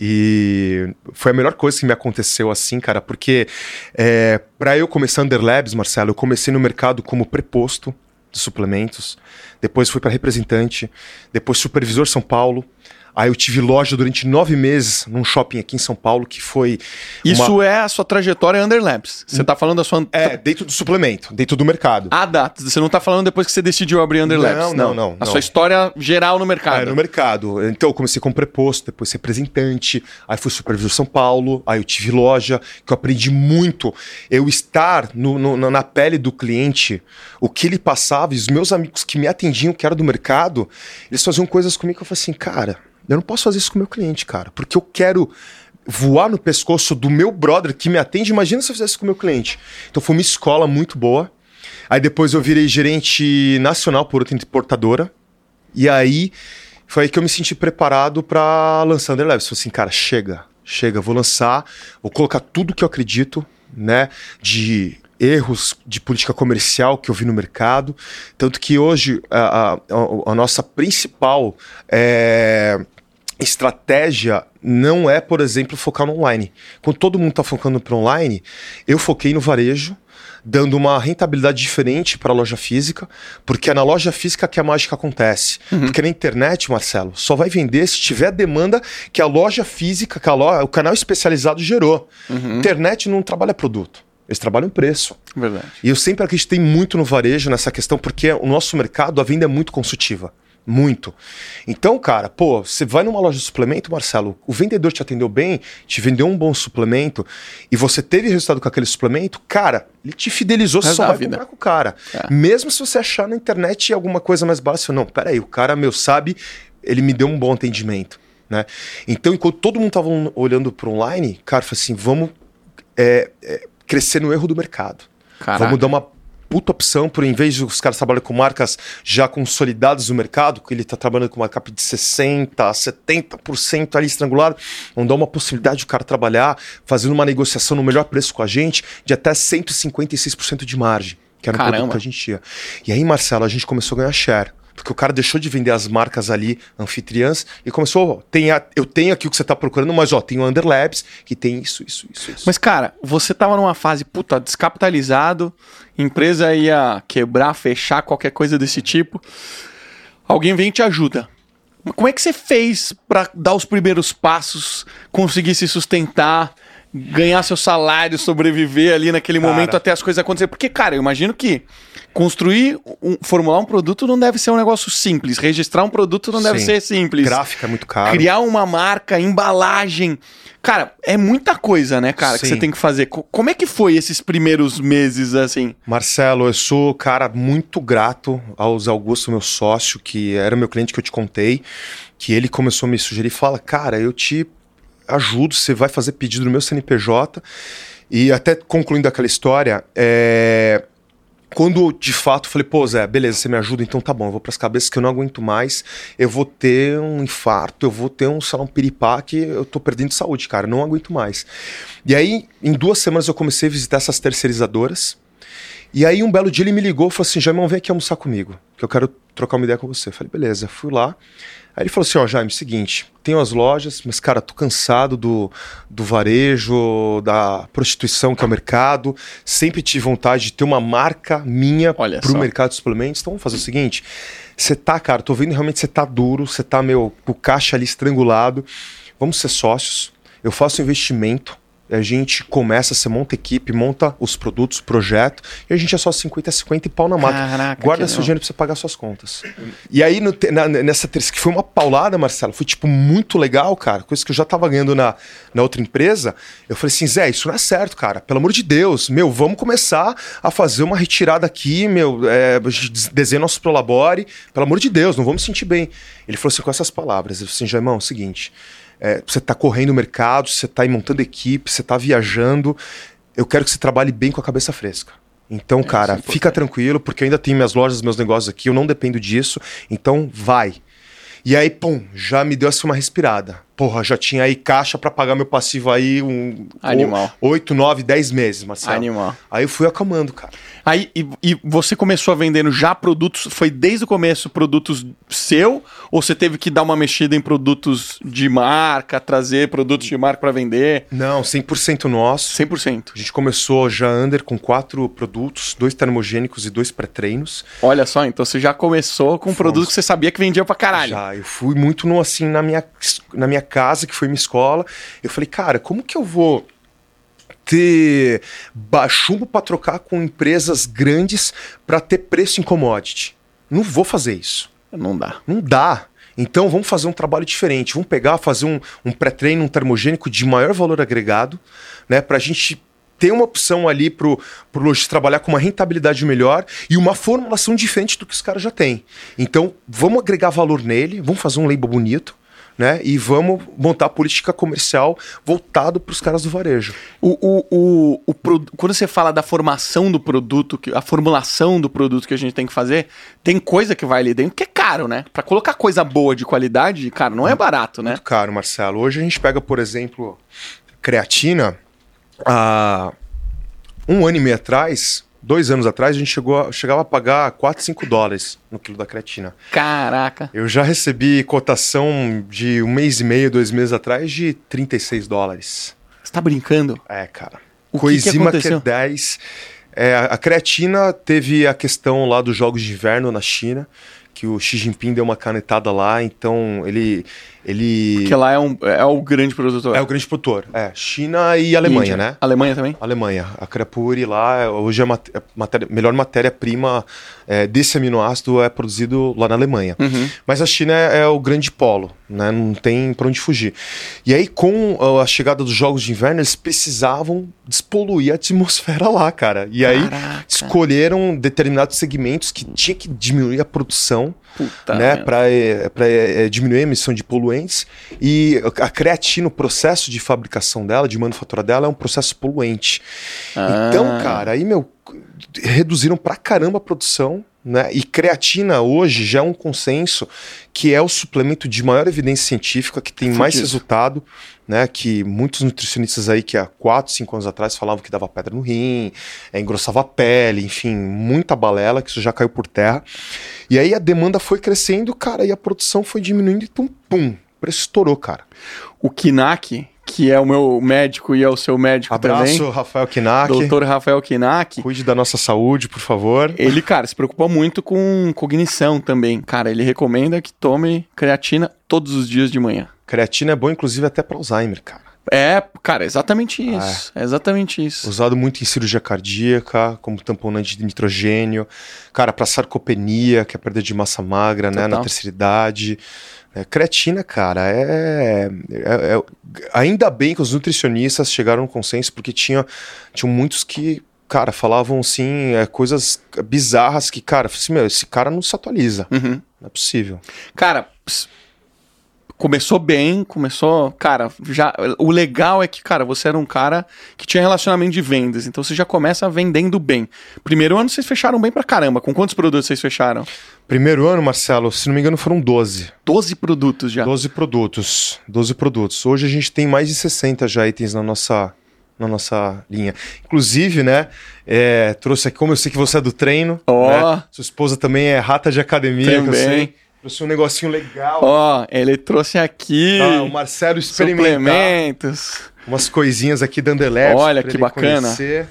E foi a melhor coisa que me aconteceu assim, cara, porque é, pra eu começar a Underlabs, Marcelo, eu comecei no mercado como preposto de suplementos, depois fui pra representante, depois supervisor São Paulo. Aí eu tive loja durante nove meses num shopping aqui em São Paulo, que foi... Isso uma... é a sua trajetória Underlabs. Você tá falando da sua... É, dentro do suplemento, dentro do mercado. Ah, dá. Você não tá falando depois que você decidiu abrir Underlabs. Não, não, não. A não. sua história geral no mercado. É, no mercado. Então eu comecei como preposto, depois representante, aí fui supervisor São Paulo, aí eu tive loja, que eu aprendi muito. Eu estar no, no, na pele do cliente, o que ele passava, e os meus amigos que me atendiam, que era do mercado, eles faziam coisas comigo que eu falei assim, cara... Eu não posso fazer isso com o meu cliente, cara, porque eu quero voar no pescoço do meu brother que me atende. Imagina se eu fizesse isso com o meu cliente. Então foi uma escola muito boa. Aí depois eu virei gerente nacional por outra importadora. E aí foi aí que eu me senti preparado para lançar Underlabs. Falei assim, cara, chega, chega, vou lançar, vou colocar tudo que eu acredito, né, de... erros de política comercial que eu vi no mercado, tanto que hoje a, a, a nossa principal é, estratégia não é, por exemplo, focar no online. Quando todo mundo está focando para online, eu foquei no varejo, dando uma rentabilidade diferente para a loja física, porque é na loja física que a mágica acontece. Uhum. Porque na internet, Marcelo, só vai vender se tiver a demanda que a loja física, que a loja, o canal especializado gerou. Uhum. Internet não trabalha produto, eles trabalham preço. Verdade. E eu sempre acreditei muito no varejo nessa questão, porque o nosso mercado, a venda é muito consultiva. Muito. Então, cara, pô, você vai numa loja de suplemento, Marcelo, o vendedor te atendeu bem, te vendeu um bom suplemento e você teve resultado com aquele suplemento, cara, ele te fidelizou, você só vai comprar com o cara. É. Mesmo se você achar na internet alguma coisa mais barata, você não, peraí, o cara, meu, sabe, ele me deu um bom atendimento, né? Então, enquanto todo mundo tava olhando para online, cara, eu falei assim, vamos é, é, crescer no erro do mercado. Caraca. Vamos dar uma puta opção, por em vez de os caras trabalharem com marcas já consolidadas no mercado, que ele está trabalhando com uma cap de sessenta por cento, setenta por cento ali estrangulado, vão dar uma possibilidade de o cara trabalhar fazendo uma negociação no melhor preço com a gente de até cento e cinquenta e seis por cento de margem, que era o produto que a gente tinha. E aí, Marcelo, a gente começou a ganhar share. Porque o cara deixou de vender as marcas ali, anfitriãs, e começou, ó, tem a, eu tenho aqui o que você tá procurando, mas ó, tem o Underlabs, que tem isso, isso, isso, isso. Mas, cara, você tava numa fase, puta, descapitalizado, empresa ia quebrar, fechar, qualquer coisa desse tipo. Alguém vem e te ajuda. Como é que você fez pra dar os primeiros passos, conseguir se sustentar, ganhar seu salário, sobreviver ali naquele cara. momento até as coisas acontecerem? Porque, cara, eu imagino que construir, um, formular um produto não deve ser um negócio simples. Registrar um produto não Sim. deve ser simples. Gráfica é muito caro. Criar uma marca, embalagem. Cara, é muita coisa, né, cara, Sim. que você tem que fazer. Como é que foi esses primeiros meses, assim? Marcelo, eu sou, cara, muito grato ao Zé Augusto, meu sócio, que era meu cliente que eu te contei, que ele começou a me sugerir, fala, cara, eu te ajudo, você vai fazer pedido no meu C N P J. E até concluindo aquela história, é... quando de fato falei, pô Zé, beleza, você me ajuda, então tá bom, eu vou pras cabeças que eu não aguento mais, eu vou ter um infarto, eu vou ter um, sei lá, um piripá que eu tô perdendo saúde, cara, não aguento mais. E aí, em duas semanas eu comecei a visitar essas terceirizadoras, e aí um belo dia ele me ligou e falou assim, Jaimão, vem aqui almoçar comigo, que eu quero trocar uma ideia com você. Eu falei, beleza, fui lá. Aí ele falou assim, ó, Jaime, seguinte, tenho as lojas, mas, cara, tô cansado do, do varejo, da prostituição que é o mercado, sempre tive vontade de ter uma marca minha Olha pro só. mercado de suplementos, então vamos fazer o seguinte, você tá, cara, tô vendo realmente você tá duro, você tá, meu, com o caixa ali estrangulado, vamos ser sócios, eu faço investimento, a gente começa, você monta equipe, monta os produtos, projeto, e a gente é só cinquenta a cinquenta e pau na máquina. Caraca, guarda seu dinheiro pra você pagar suas contas. E aí, no, na, nessa terça, que foi uma paulada, Marcelo, foi tipo muito legal, cara, coisa que eu já tava ganhando na, na outra empresa, eu falei assim, Zé, isso não é certo, cara, pelo amor de Deus, meu, vamos começar a fazer uma retirada aqui, meu, é, desenho nosso Prolabore, pelo amor de Deus, não vamos me sentir bem. Ele falou assim, com essas palavras, ele falou assim, Jaimão, é o seguinte... É, você está correndo o mercado, você está montando equipe, você está viajando. Eu quero que você trabalhe bem com a cabeça fresca. Então, é, cara, é fica tranquilo, porque eu ainda tenho minhas lojas, meus negócios aqui, eu não dependo disso. Então, vai. E aí, pum, já me deu assim uma respirada. Porra, já tinha aí caixa para pagar meu passivo aí um... Animal. oito, nove, dez meses, Marcelo. Animal. Aí eu fui acalmando, cara. Aí, e, e você começou a vendendo já produtos, foi desde o começo produtos seu, ou você teve que dar uma mexida em produtos de marca, trazer produtos de marca para vender? Não, cem por cento nosso. cem por cento. A gente começou já under com quatro produtos, dois termogênicos e dois pré-treinos. Olha só, então você já começou com Fomos. produtos que você sabia que vendia pra caralho. Já, eu fui muito no, assim, na minha, na minha casa, que foi minha escola. Eu falei, cara, como que eu vou ter chumbo para trocar com empresas grandes para ter preço em commodity? Não vou fazer isso. Não dá. Não dá. Então vamos fazer um trabalho diferente. Vamos pegar, fazer um, um pré-treino, um termogênico de maior valor agregado, né, para a gente ter uma opção ali para o lojista trabalhar com uma rentabilidade melhor e uma formulação diferente do que os caras já têm. Então vamos agregar valor nele, vamos fazer um label bonito, né? E vamos montar a política comercial voltado para os caras do varejo. O, o, o, o, quando você fala da formação do produto, a formulação do produto que a gente tem que fazer, tem coisa que vai ali dentro que é caro, né? Para colocar coisa boa de qualidade, cara, não é barato, né? Muito caro, Marcelo. Hoje a gente pega, por exemplo, creatina. Há um ano e meio atrás, dois anos atrás, a gente chegou a, chegava a pagar quatro, cinco dólares no quilo da creatina. Caraca! Eu já recebi cotação de um mês e meio, dois meses atrás, de trinta e seis dólares. Você tá brincando? É, cara. O Coenzima que que Q dez. É, a creatina teve a questão lá dos Jogos de Inverno na China, que o Xi Jinping deu uma canetada lá, então ele... ele... Porque lá é, um, é o grande produtor. É o grande produtor, é. China e Alemanha, Índia. né? Alemanha também? Alemanha. A Creapure lá, hoje a mat- a matéria, melhor matéria-prima é, desse aminoácido é produzido lá na Alemanha. Uhum. Mas a China é, é o grande polo, né? Não tem pra onde fugir. E aí, com a chegada dos Jogos de Inverno, eles precisavam despoluir a atmosfera lá, cara. E aí, Caraca. escolheram determinados segmentos que tinha que diminuir a produção, Puta né, merda. para é, diminuir a emissão de poluentes. E a creatina, o processo de fabricação dela, de manufatura dela, é um processo poluente. Ah. Então, cara, aí, meu, reduziram pra caramba a produção, né? E creatina hoje já é um consenso que é o suplemento de maior evidência científica, que tem mais Fudido. resultado, né? Que muitos nutricionistas aí que há quatro, cinco anos atrás falavam que dava pedra no rim, é, engrossava a pele, enfim, muita balela, que isso já caiu por terra. E aí a demanda foi crescendo, cara, e a produção foi diminuindo e pum, pum, o preço estourou, cara. O Kinak, que é o meu médico e é o seu médico Abraço, também, Rafael Kinak. doutor Rafael Kinak, Cuide da nossa saúde, por favor. ele, cara, se preocupa muito com cognição também. Cara, ele recomenda que tome creatina todos os dias de manhã. Creatina é bom, inclusive, até para Alzheimer, cara. É, cara, exatamente isso. É exatamente isso. Usado muito em cirurgia cardíaca, como tamponante de nitrogênio. Cara, para sarcopenia, que é a perda de massa magra, né, na Total. terceira idade. É, creatina, cara, é, é- é- Ainda bem que os nutricionistas chegaram no consenso, porque tinha, tinham muitos que, cara, falavam, assim, é, coisas bizarras que, cara, eu falei assim, meu, esse cara não se atualiza. Uhum. Não é possível. Cara, ps- começou bem, começou, cara, já, o legal é que, cara, você era um cara que tinha relacionamento de vendas, então você já começa vendendo bem. Primeiro ano vocês fecharam bem pra caramba, com quantos produtos vocês fecharam? Primeiro ano, Marcelo, se não me engano, foram doze. doze produtos já. doze produtos. doze produtos. Hoje a gente tem mais de sessenta já itens na nossa, na nossa linha. Inclusive, né, é, trouxe aqui, como eu sei que você é do treino, Ó. né, sua esposa também é rata de academia, que eu Também. sei. Trouxe um negocinho legal. Ó, ele trouxe aqui Ah, o Marcelo experimentar suplementos. umas coisinhas aqui da Anderlecht. Olha pra que ele bacana. conhecer.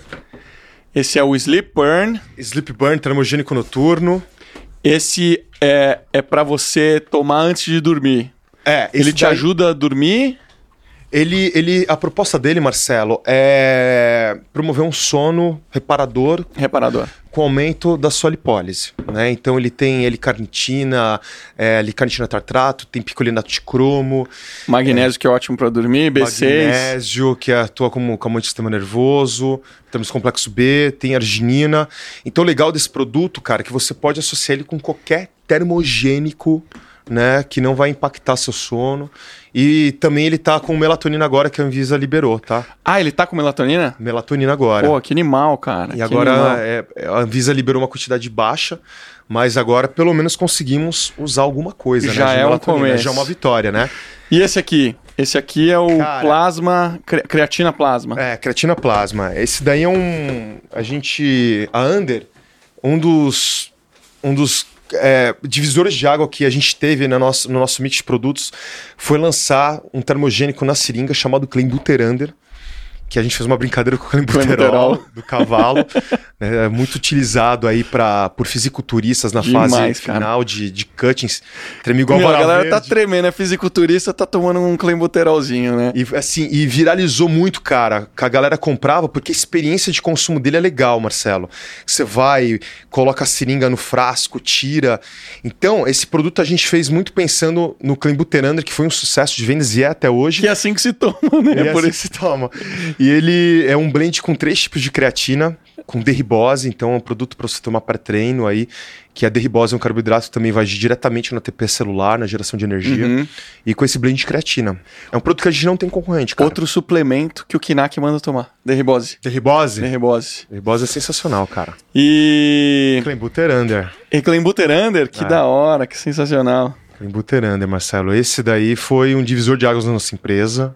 Esse é o Sleep Burn. Sleep Burn, termogênico noturno. Esse é, é para você tomar antes de dormir. É, Ele esse te daí- ajuda a dormir. Ele, ele, a proposta dele, Marcelo, é promover um sono reparador Reparador. com aumento da sua lipólise, né? Então ele tem L-carnitina, é, L-carnitina tartrato, tem picolinato de cromo, Magnésio, que é ótimo para dormir. B seis. magnésio, que atua como calmante do sistema nervoso, temos complexo B, tem arginina. Então o legal desse produto, cara, é que você pode associar ele com qualquer termogênico, né, que não vai impactar seu sono. E também ele tá com melatonina agora, que a Anvisa liberou, tá? Ah, ele tá com melatonina? Melatonina agora. Pô, que animal, cara. E que agora animal. é, a Anvisa liberou uma quantidade baixa, mas agora pelo menos conseguimos usar alguma coisa, Já né? de é um melatonina. começo. Já é uma vitória, né? E esse aqui? Esse aqui é o Cara. plasma, cre- creatina plasma. É, creatina plasma. Esse daí é um... A gente... A Under, um dos... Um dos é, divisores de água que a gente teve no nosso, no nosso mix de produtos foi lançar um termogênico na seringa chamado Clenbuterol, que a gente fez uma brincadeira com o Clenbuterol Clenbuterol. do cavalo, né, é muito utilizado aí pra, por fisiculturistas na Demais, fase cara. final de, de cuttings. Treme igual Meu, a vara galera tá verde. tremendo, é fisiculturista, tá tomando um clenbuterolzinho, né? E assim, e viralizou muito, cara. Que a galera comprava porque a experiência de consumo dele é legal, Marcelo. Você vai, coloca a seringa no frasco, tira. Então, esse produto a gente fez muito pensando no Clenbuterol, que foi um sucesso de vendas e é até hoje. Que é assim que se toma, né? E é Por assim isso. que se toma. E ele é um blend com três tipos de creatina, com derribose, então é um produto para você tomar pré-treino aí, que a derribose é um carboidrato que também vai agir diretamente no A T P celular, na geração de energia, Uhum. e com esse blend de creatina. É um produto que a gente não tem concorrente, cara. Outro suplemento que o Kinak manda tomar. Derribose. Derribose? Derribose. Derribose é sensacional, cara. E... Clenbuterol. E Clenbuterander, que É. da hora, que sensacional. Clenbuterol, Marcelo. Esse daí foi um divisor de águas na nossa empresa.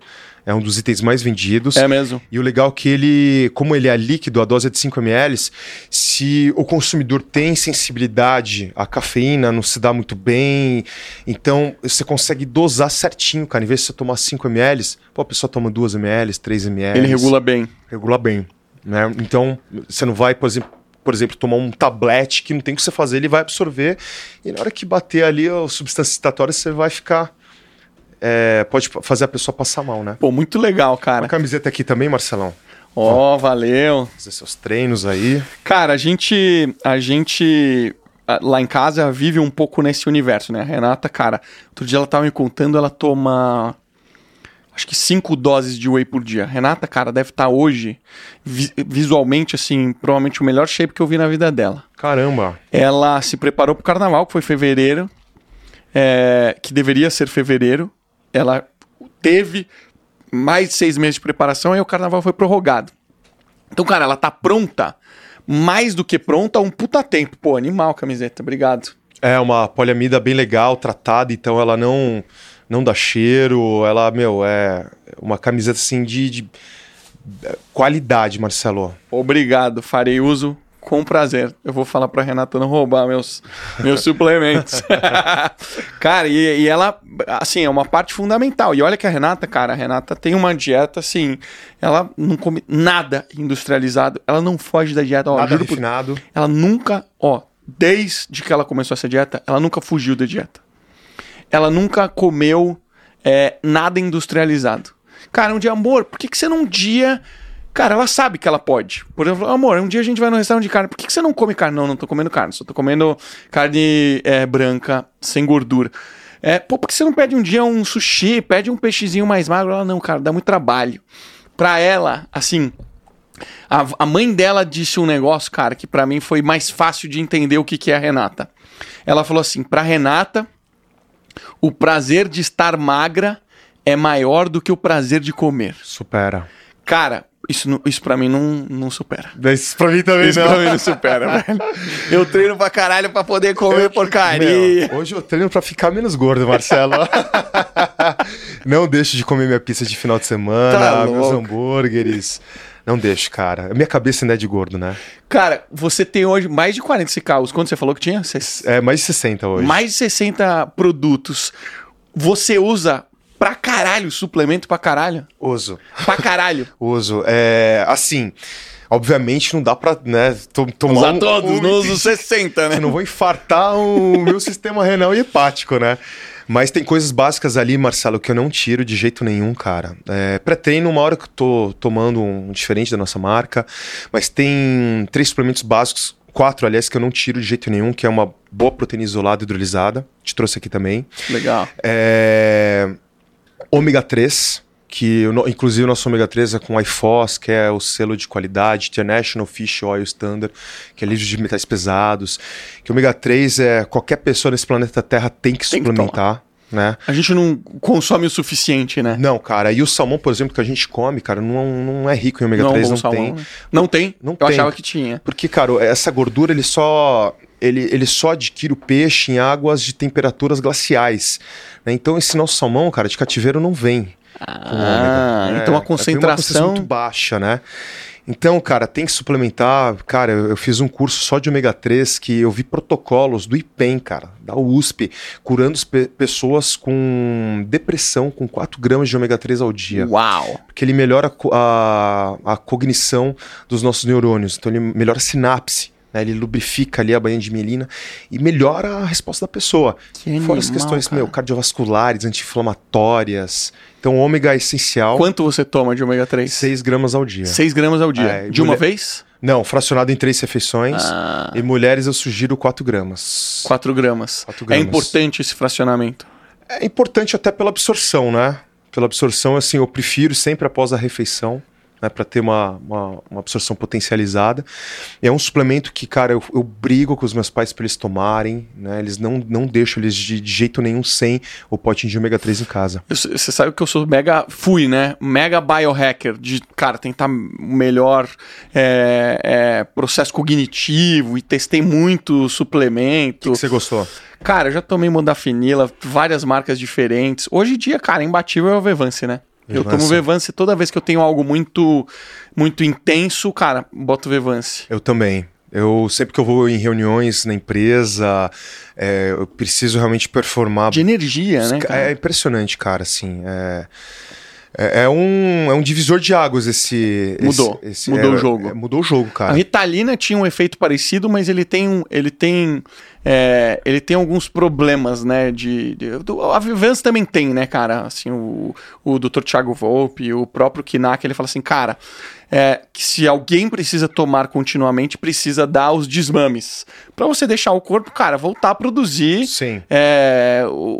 É um dos itens mais vendidos. É mesmo. E o legal é que ele, como ele é líquido, a dose é de cinco mililitros, se o consumidor tem sensibilidade à cafeína, não se dá muito bem, então você consegue dosar certinho, cara. Em vez de você tomar cinco mililitros, pô, a pessoa toma dois mililitros, três mililitros. Ele regula bem. Regula bem, né? Então, você não vai, por exemplo, por exemplo, tomar um tablete que não tem o que você fazer, ele vai absorver, e na hora que bater ali a substância excitatória, você vai ficar... É, pode fazer a pessoa passar mal, né? Pô, muito legal, cara. Uma camiseta aqui também, Marcelão. Ó, oh, valeu. Fazer seus treinos aí. Cara, a gente, a gente lá em casa vive um pouco nesse universo, né? A Renata, cara, outro dia ela tava me contando, ela toma acho que cinco doses de whey por dia. Renata, cara, deve estar hoje vi- visualmente, assim, provavelmente o melhor shape que eu vi na vida dela. Caramba. Ela se preparou pro carnaval, que foi fevereiro, é, que deveria ser fevereiro. Ela teve mais de seis meses de preparação e o carnaval foi prorrogado. Então, cara, ela tá pronta, mais do que pronta, há um puta tempo. Pô, animal camiseta, obrigado. É uma poliamida bem legal, tratada, então ela não, não dá cheiro, ela, meu, é uma camiseta assim de, de qualidade, Marcelo. Obrigado, farei uso com prazer. Eu vou falar pra Renata não roubar meus, meus suplementos. Cara, e, e ela, assim, é uma parte fundamental. E olha que a Renata, cara, a Renata tem uma dieta, assim, ela não come nada industrializado, ela não foge da dieta. Ó, Nada juro por- refinado. Ela nunca, ó, desde que ela começou essa dieta, ela nunca fugiu da dieta. Ela nunca comeu é, nada industrializado. Cara, um dia, amor, por que, que você não um dia... Cara, ela sabe que ela pode. Por exemplo, amor, um dia a gente vai no restaurante de carne. Por que, que você não come carne? Não, não tô comendo carne. Só tô comendo carne é, branca, sem gordura. É, pô, por que você não pede um dia um sushi? Pede um peixezinho mais magro? Ela, não, cara, dá muito trabalho. Pra ela, assim... A, a mãe dela disse um negócio, cara, que pra mim foi mais fácil de entender o que, que é a Renata. Ela falou assim, pra Renata, o prazer de estar magra é maior do que o prazer de comer. Supera. Cara, isso, não- isso pra mim não, não supera. Isso pra mim também Isso pra mim não supera, velho. Eu treino pra caralho pra poder comer porcaria. Meu, hoje eu treino pra ficar menos gordo, Marcelo. Não deixo de comer minha pizza de final de semana, Tá meus louco. hambúrgueres. Não deixo, cara. Minha cabeça ainda é de gordo, né? Cara, você tem hoje mais de quarenta cicaus. Quanto você falou que tinha? Cês- É mais de sessenta hoje. Mais de sessenta produtos. Você usa pra caralho, suplemento pra caralho? Uso. Pra caralho. Uso. É, assim, obviamente não dá pra, né, to- tomar Usar um, todos, um não uso sessenta, né? Eu não vou infartar o meu sistema renal e hepático, né? Mas tem coisas básicas ali, Marcelo, que eu não tiro de jeito nenhum, cara. É, pré-treino, uma hora que eu tô tomando um diferente da nossa marca, mas tem três suplementos básicos, quatro, aliás, que eu não tiro de jeito nenhum, que é uma boa proteína isolada hidrolisada, te trouxe aqui também. Legal. É, ômega três, que o no- inclusive o nosso ômega três é com I F O S, que é o selo de qualidade, International Fish Oil Standard, que é livre de metais pesados. Que o ômega três é qualquer pessoa nesse planeta Terra tem que Tem que suplementar, né? A gente não consome o suficiente, né? Não, cara, e o salmão, por exemplo, que a gente come, cara, não, não é rico em ômega Não é um três, bom não salmão, tem. né? Não tem? Não Eu tem. achava que tinha. Porque, cara, essa gordura ele só, ele, ele só adquire o peixe em águas de temperaturas glaciais, né? Então esse nosso salmão, cara, de cativeiro não vem. Ah, ômega. então É, a é, tem uma concentração... muito baixa, né? Então, cara, tem que suplementar. Cara, eu, eu fiz um curso só de ômega três que eu vi protocolos do I P E M, cara, da U S P, curando pe- pessoas com depressão com quatro gramas de ômega três ao dia. Uau! Porque ele melhora a co- a, a cognição dos nossos neurônios. Então ele melhora a sinapse, né? Ele lubrifica ali a bainha de mielina e melhora a resposta da pessoa. Que Fora as animal, questões, cara. meu, cardiovasculares, anti-inflamatórias. Então o ômega é essencial. Quanto você toma de ômega três? seis gramas ao dia. seis gramas ao dia. É, de uma mulher- vez? Não, fracionado em três refeições. Ah. E mulheres eu sugiro quatro gramas. quatro gramas. Quatro É gramas. importante esse fracionamento. É importante até pela absorção, né? Pela absorção, assim, eu prefiro sempre após a refeição, né? Pra ter uma, uma, uma absorção potencializada. E é um suplemento que, cara, eu, eu brigo com os meus pais pra eles tomarem, né? Eles não, não deixam eles de, de jeito nenhum sem o potinho de ômega três em casa. Eu- Você sabe que eu sou mega... Fui, né? Mega biohacker. De, cara, tentar o melhor é, é, processo cognitivo. E testei muito O suplemento. que você gostou? Cara, eu já tomei modafinila, várias marcas diferentes. Hoje em dia, cara, imbatível é o Vevance, né? Eu tomo Vevance toda vez que eu tenho algo muito, muito intenso, cara, boto Vevance. Eu também. Eu, sempre que eu vou em reuniões na empresa, é, eu preciso realmente performar. De energia, né, cara? É impressionante, cara, assim. É, é, é, um, é um divisor de águas esse... Mudou. Esse, esse, mudou é, o jogo. É, mudou o jogo, cara. A Ritalina tinha um efeito parecido, mas ele tem um... Ele tem... É, ele tem alguns problemas, né, de, de... A Vivance também tem, né, cara? Assim, o, o doutor Thiago Volpe, o próprio Kinak, ele fala assim, cara... É, que se alguém precisa tomar continuamente, precisa dar os desmames. Pra você deixar o corpo, cara, voltar a produzir é,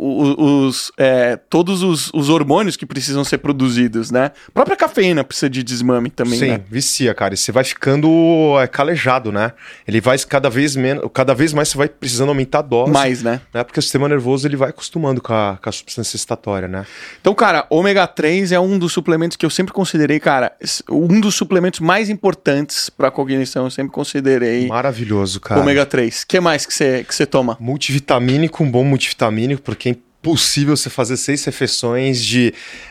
os, é, todos os, os hormônios que precisam ser produzidos, né? A própria cafeína precisa de desmame também, Sim, né? vicia, cara. E você vai ficando é, calejado, né? Ele vai cada vez menos, cada vez mais você vai precisando aumentar a dose. Mais, né? né? Porque o sistema nervoso ele vai acostumando com a, com a substância excitatória, né? Então, cara, ômega três é um dos suplementos que eu sempre considerei, cara, um dos suplementos mais importantes para cognição, eu sempre considerei. Maravilhoso, cara. Ômega três. O que mais que você que você toma? Multivitamínico, um bom multivitamínico, porque é impossível você fazer seis refeições de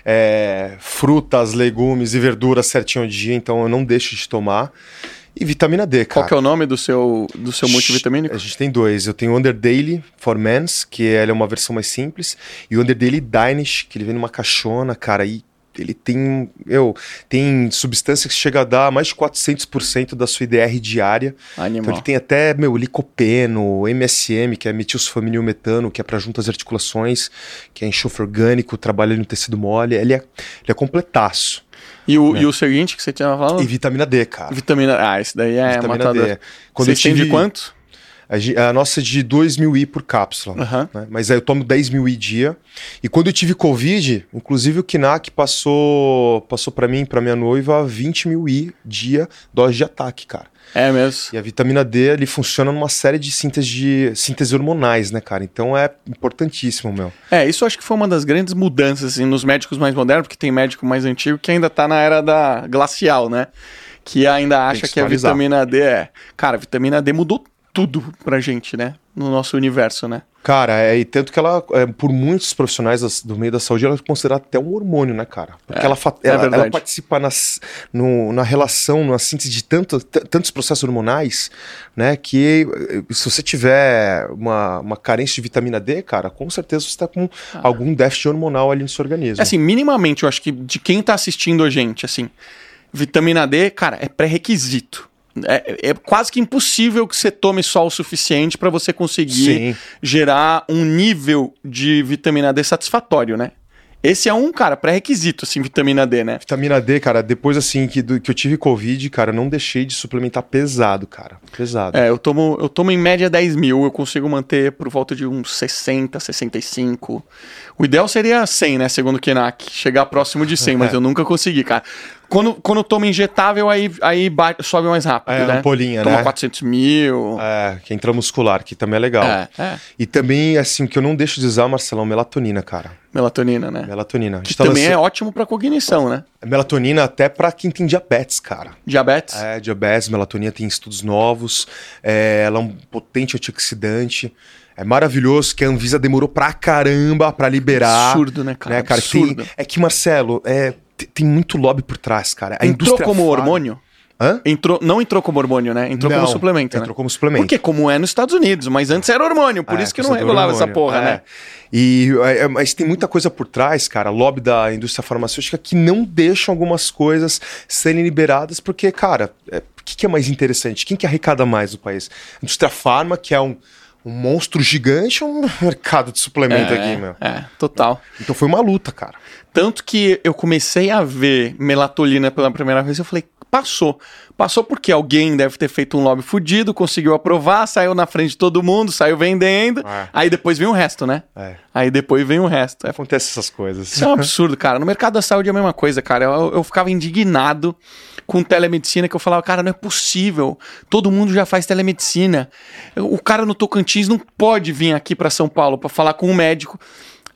é, frutas, legumes e verduras certinho ao dia, então eu não deixo de tomar. E vitamina D, cara. Qual que é o nome do seu, do seu multivitamínico? A gente tem dois. Eu tenho o Under Daily for Men's, que ele é uma versão mais simples, e o Under Daily Danish, que ele vem numa caixona, cara, e ele tem, eu, tem substância que chega a dar mais de quatrocentos por cento da sua I D R diária. Animal. Então ele tem até, meu, licopeno, M S M, que é metilsulfonilmetano, que é para juntas articulações, que é enxofre orgânico, trabalha no tecido mole. Ele é, ele é completaço. E o, né? E o seguinte que você tinha falado? E vitamina D, cara. Vitamina Ah, esse daí é vitamina matador. D. Quando Vocês eu tive... têm de quanto? A, a nossa é de dois mil I por cápsula, uhum. né? Mas aí eu tomo dez mil I dia. E quando eu tive Covid, inclusive o Kinak passou, passou para mim, para minha noiva, vinte mil I dia, dose de ataque, cara. É mesmo. E a vitamina D, ele funciona numa série de síntese, de, síntese hormonais, né, cara? Então é importantíssimo, meu. É, isso eu acho que foi uma das grandes mudanças, assim, nos médicos mais modernos, porque tem médico mais antigo que ainda tá na era da glacial, né? Que ainda acha que, que a vitamina D é... Cara, a vitamina D mudou tudo pra gente, né? No nosso universo, né? Cara, é, e tanto que ela, é, por muitos profissionais das, do meio da saúde, ela é considerada até um hormônio, né, cara? Porque é, ela, é ela, ela participa nas, no, na relação, na síntese de tanto, tantos processos hormonais, né, que se você tiver uma, uma carência de vitamina D, cara, com certeza você tá com ah. algum déficit hormonal ali no seu organismo. Assim, minimamente, eu acho que de quem tá assistindo a gente, assim, vitamina D, cara, é pré-requisito. É, é quase que impossível que você tome só o suficiente para você conseguir Sim. gerar um nível de vitamina D satisfatório, né? Esse é um, cara, pré-requisito, assim, vitamina D, né? Vitamina D, cara, depois, assim, que, do, que eu tive Covid, cara, eu não deixei de suplementar pesado, cara. Pesado. É, eu tomo, eu tomo em média dez mil, eu consigo manter por volta de uns sessenta, sessenta e cinco. O ideal seria cem, né, segundo o Kinak, chegar próximo de cem, mas eu nunca consegui, cara. Quando, quando eu tomo injetável, aí, aí bate, sobe mais rápido, é, né? É, ampolinha, Toma né? quatrocentos mil. É, que é intramuscular, que também é legal. É, é. E também, assim, o que eu não deixo de usar, Marcelão, melatonina, cara. Melatonina, né? Melatonina. Que também lançando... é ótimo pra cognição, né? Melatonina até pra quem tem diabetes, cara. Diabetes? É, diabetes, melatonina tem estudos novos. É, ela é um potente antioxidante. É maravilhoso que a Anvisa demorou pra caramba pra liberar. Absurdo, né, cara? Né, cara? Absurdo. Tem, é que, Marcelo, é, tem muito lobby por trás, cara. A entrou como fala... hormônio? Hã? Entrou, não entrou como hormônio, né? Entrou não, como suplemento, entrou né? como suplemento. Porque como é nos Estados Unidos, mas antes era hormônio, por é, isso que não regulava essa porra, é. né? E, é, mas tem muita coisa por trás, cara, lobby da indústria farmacêutica que não deixam algumas coisas serem liberadas, porque, cara, é, o que, que é mais interessante? Quem que arrecada mais no país? A indústria farma, que é um um monstro gigante, ou um mercado de suplemento é, aqui, meu? É, total. Então foi uma luta, cara. Tanto que eu comecei a ver melatonina pela primeira vez, eu falei, passou. Passou porque alguém deve ter feito um lobby fudido, conseguiu aprovar, saiu na frente de todo mundo, saiu vendendo, é. Aí depois vem o resto, né? É. Aí depois vem o resto. É. Acontece essas coisas. Isso é um absurdo, cara. No mercado da saúde é a mesma coisa, cara. Eu, eu ficava indignado com telemedicina, que eu falava, cara, não é possível. Todo mundo já faz telemedicina. O cara no Tocantins não pode vir aqui para São Paulo para falar com um médico.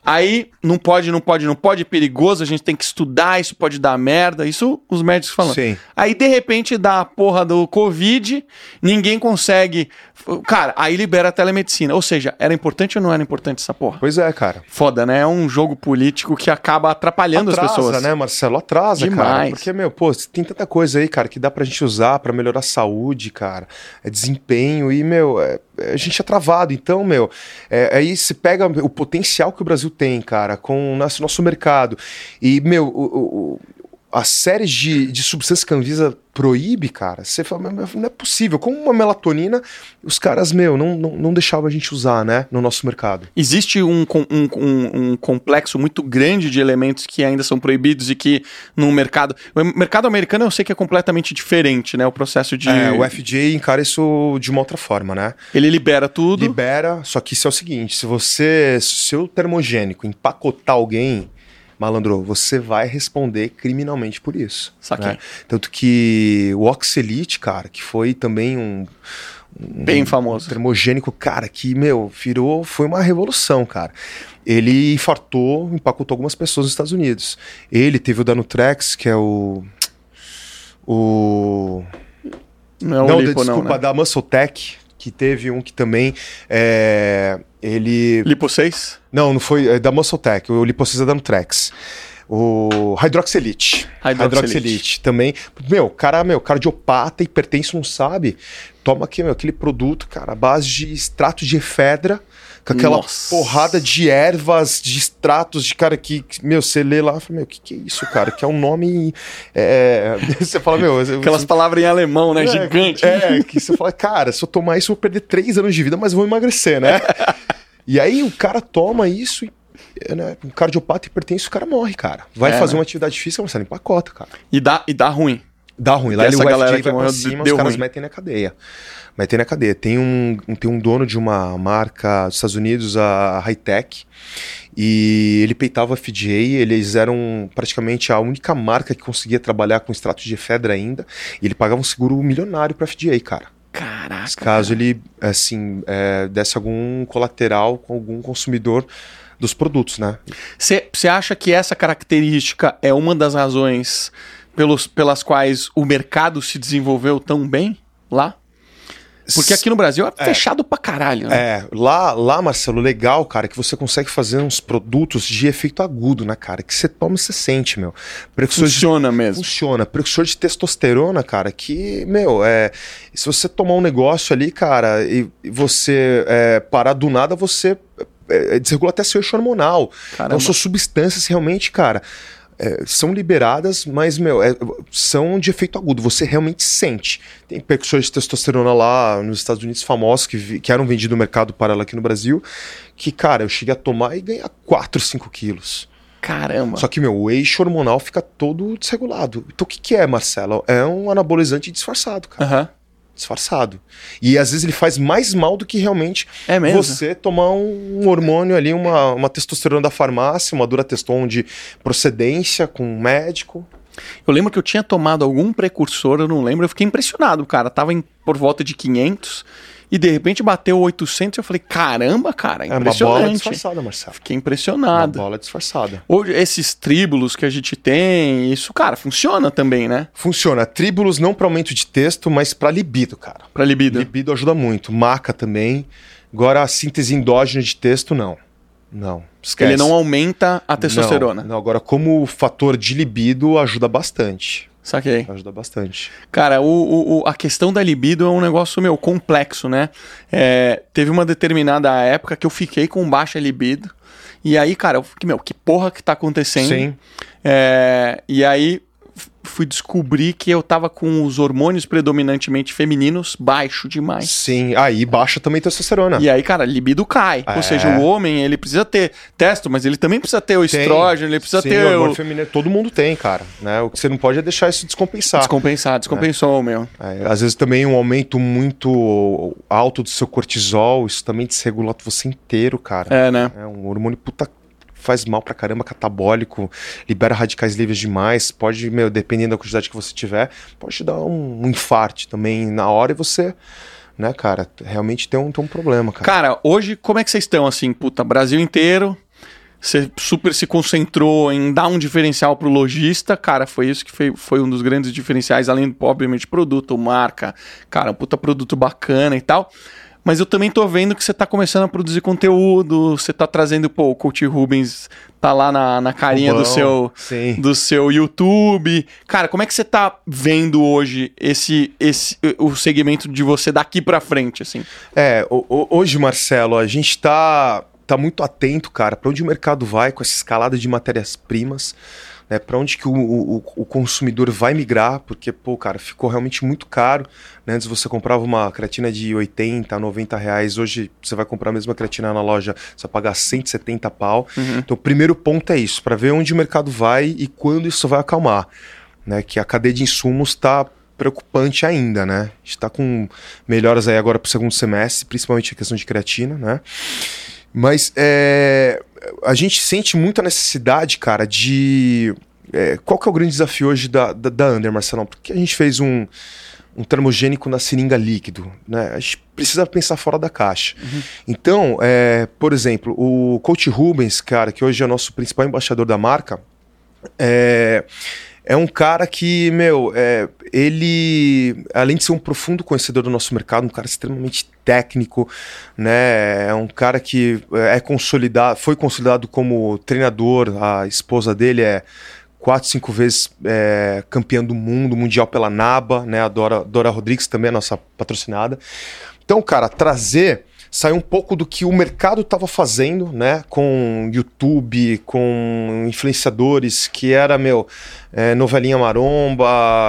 Aí não pode, não pode, não pode, é perigoso, a gente tem que estudar, isso pode dar merda, isso os médicos falam. Sim. Aí de repente dá a porra do Covid, ninguém consegue. Cara, aí libera a telemedicina. Ou seja, era importante ou não era importante essa porra? Pois é, cara. Foda, né? É um jogo político que acaba atrapalhando atrasa, as pessoas. Atrasa, né, Marcelo? Atrasa, Demais. cara. Porque, meu, pô, tem tanta coisa aí, cara, que dá pra gente usar pra melhorar a saúde, cara. É desempenho e, meu, é, a gente é travado. Então, meu, é, aí se pega o potencial que o Brasil tem, cara, com o nosso, nosso mercado. E, meu, o, o, a série de, de substâncias que a Anvisa proíbe, cara, você fala, não é possível. Como uma melatonina, os caras, meu, não, não, não deixavam a gente usar, né, no nosso mercado. Existe um, um, um, um complexo muito grande de elementos que ainda são proibidos e que no mercado... O mercado americano eu sei que é completamente diferente, né, o processo de... É, o F D A encara isso de uma outra forma, né? Ele libera tudo. Libera, só que isso é o seguinte, se você, se o seu termogênico empacotar alguém... Malandro, você vai responder criminalmente por isso. Saquei. Né? Tanto que o Oxelite, cara, que foi também um... um Bem famoso. Um termogênico, cara, que, meu, virou... Foi uma revolução, cara. Ele infartou, empacotou algumas pessoas nos Estados Unidos. Ele teve o Danutrex, que é o... O... Não é o não, lipo, desculpa, não, né? da Muscletech, que teve um que também... É, ele... Lipo seis? Não, não foi, é da Muscletech, o Lipo seis é da Nutrex. O Hydroxelite. Hydroxelite. Hydroxelite também. Meu, cara, meu, cardiopata, hipertenso, não sabe. Toma aqui, meu, aquele produto, cara, à base de extrato de efedra, com aquela Nossa. porrada de ervas, de extratos, de cara que, meu, você lê lá e fala, meu, o que, que é isso, cara? Que é um nome. É... Você fala, meu. Aquelas você... palavras em alemão, né? É, Gigante. É, que você fala, cara, se eu tomar isso, eu vou perder três anos de vida, mas vou emagrecer, né? E aí o cara toma isso e. Né, um cardiopata hipertenso, o cara morre, cara. Vai É, fazer né? uma atividade física, mas você empacota, cara. E dá, e dá ruim. Dá ruim. Lá E ele, essa o galera F D A que vai pra morreu cima, deu os caras ruim. metem na cadeia. Metem na cadeia. Tem um, tem um dono de uma marca dos Estados Unidos, a High-Tech, e ele peitava o F D A, eles eram praticamente a única marca que conseguia trabalhar com extrato de efedra ainda, e ele pagava um seguro milionário pra F D A, cara. Caraca. Caso ele, assim, é, desse algum colateral com algum consumidor dos produtos, né? Você acha que essa característica é uma das razões pelos, pelas quais o mercado se desenvolveu tão bem lá? Porque aqui no Brasil é, é fechado pra caralho, né? É, lá, lá, Marcelo, legal, cara, que você consegue fazer uns produtos de efeito agudo, né, cara? Que você toma e você sente, meu. Precursor Funciona de... mesmo. Funciona. Precursor de testosterona, cara, que, meu, é... se você tomar um negócio ali, cara, e, e você é, parar do nada, você é, desregula até seu eixo hormonal. Caramba. Então, suas substâncias realmente, cara... É, são liberadas, mas, meu, é, são de efeito agudo, você realmente sente. Tem percussores de testosterona lá nos Estados Unidos famosos que, vi, que eram vendidos no mercado paralelo aqui no Brasil, que, cara, eu cheguei a tomar e ganhar quatro, cinco quilos. Caramba. Só que, meu, o eixo hormonal fica todo desregulado. Então o que, que é, Marcelo? É um anabolizante disfarçado, cara. Aham. Uhum. Disfarçado. E às vezes ele faz mais mal do que realmente é mesmo? você tomar um hormônio ali, uma, uma testosterona da farmácia, uma Durateston de procedência com um médico. Eu lembro que eu tinha tomado algum precursor, eu não lembro, eu fiquei impressionado, cara. Tava em, por volta de quinhentos e de repente bateu oitocentos e eu falei, caramba, cara, impressionante. É uma bola disfarçada, Marcelo. Fiquei impressionado. Uma bola disfarçada. Hoje, esses tríbulos que a gente tem, isso, cara, funciona também, né? Funciona. Tríbulos não para aumento de texto, mas para libido, cara. Para libido. Libido ajuda muito. Maca também. Agora a síntese endógena de texto, não. Não. Esquece. Ele não aumenta a testosterona. Não, não, agora como fator de libido ajuda bastante. Saquei. Ajuda bastante. Cara, o, o, a questão da libido é um negócio, meu, complexo, né? É, teve uma determinada época que eu fiquei com baixa libido. E aí, cara, eu fiquei, meu, que porra que tá acontecendo? Sim. É, e aí fui descobrir que eu tava com os hormônios predominantemente femininos baixo demais. Sim, aí baixa também testosterona. E aí, cara, libido cai. É. Ou seja, o homem, ele precisa ter testo, mas ele também precisa ter o Tem. estrógeno, ele precisa Sim, ter o hormônio o... feminino, todo mundo tem, cara. Né? O que você não pode é deixar isso descompensar. Descompensar, descompensou, meu. É, às vezes também um aumento muito alto do seu cortisol, isso também desregula você inteiro, cara. É, né? É um hormônio puta faz mal pra caramba, catabólico, libera radicais livres demais, pode, meu, dependendo da quantidade que você tiver, pode te dar um, um infarte também na hora e você, né, cara, realmente tem um, tem um problema, cara. Cara, hoje como é que vocês estão, assim, puta, Brasil inteiro, você super se concentrou em dar um diferencial pro lojista, cara, foi isso que foi, foi um dos grandes diferenciais, além, obviamente, produto, marca, cara, um puta produto bacana e tal. Mas eu também tô vendo que você tá começando a produzir conteúdo, você tá trazendo, pô, o Coach Rubens tá lá na, na carinha do seu, do seu YouTube. Cara, como é que você tá vendo hoje esse, esse, o segmento de você daqui pra frente, assim? É, hoje, Marcelo, a gente tá, tá muito atento, cara, pra onde o mercado vai com essa escalada de matérias-primas. Né, para onde que o, o, o consumidor vai migrar, porque, pô, cara, ficou realmente muito caro. Né? Antes você comprava uma creatina de oitenta, noventa reais, hoje você vai comprar a mesma creatina na loja, você vai pagar cento e setenta pau. Uhum. Então o primeiro ponto é isso, para ver onde o mercado vai e quando isso vai acalmar. Né? Que a cadeia de insumos está preocupante ainda, né? A gente está com melhoras aí agora para o segundo semestre, principalmente a questão de creatina, né? Mas é, a gente sente muita necessidade, cara, de... É, qual que é o grande desafio hoje da, da, da Under, Marcelão? Porque a gente fez um, um termogênico na seringa líquido, né? A gente precisa pensar fora da caixa. Uhum. Então, é, por exemplo, o Coach Rubens, cara, que hoje é o nosso principal embaixador da marca, é... É um cara que, meu, é, ele, além de ser um profundo conhecedor do nosso mercado, um cara extremamente técnico, né? É um cara que é consolidado, foi consolidado como treinador, a esposa dele é quatro, cinco vezes é, campeã do mundo, mundial pela NABA, né? A Dora, Dora Rodrigues também é nossa patrocinada. Então, cara, trazer... Saiu um pouco do que o mercado estava fazendo, né? Com YouTube, com influenciadores, que era, meu, é, novelinha maromba,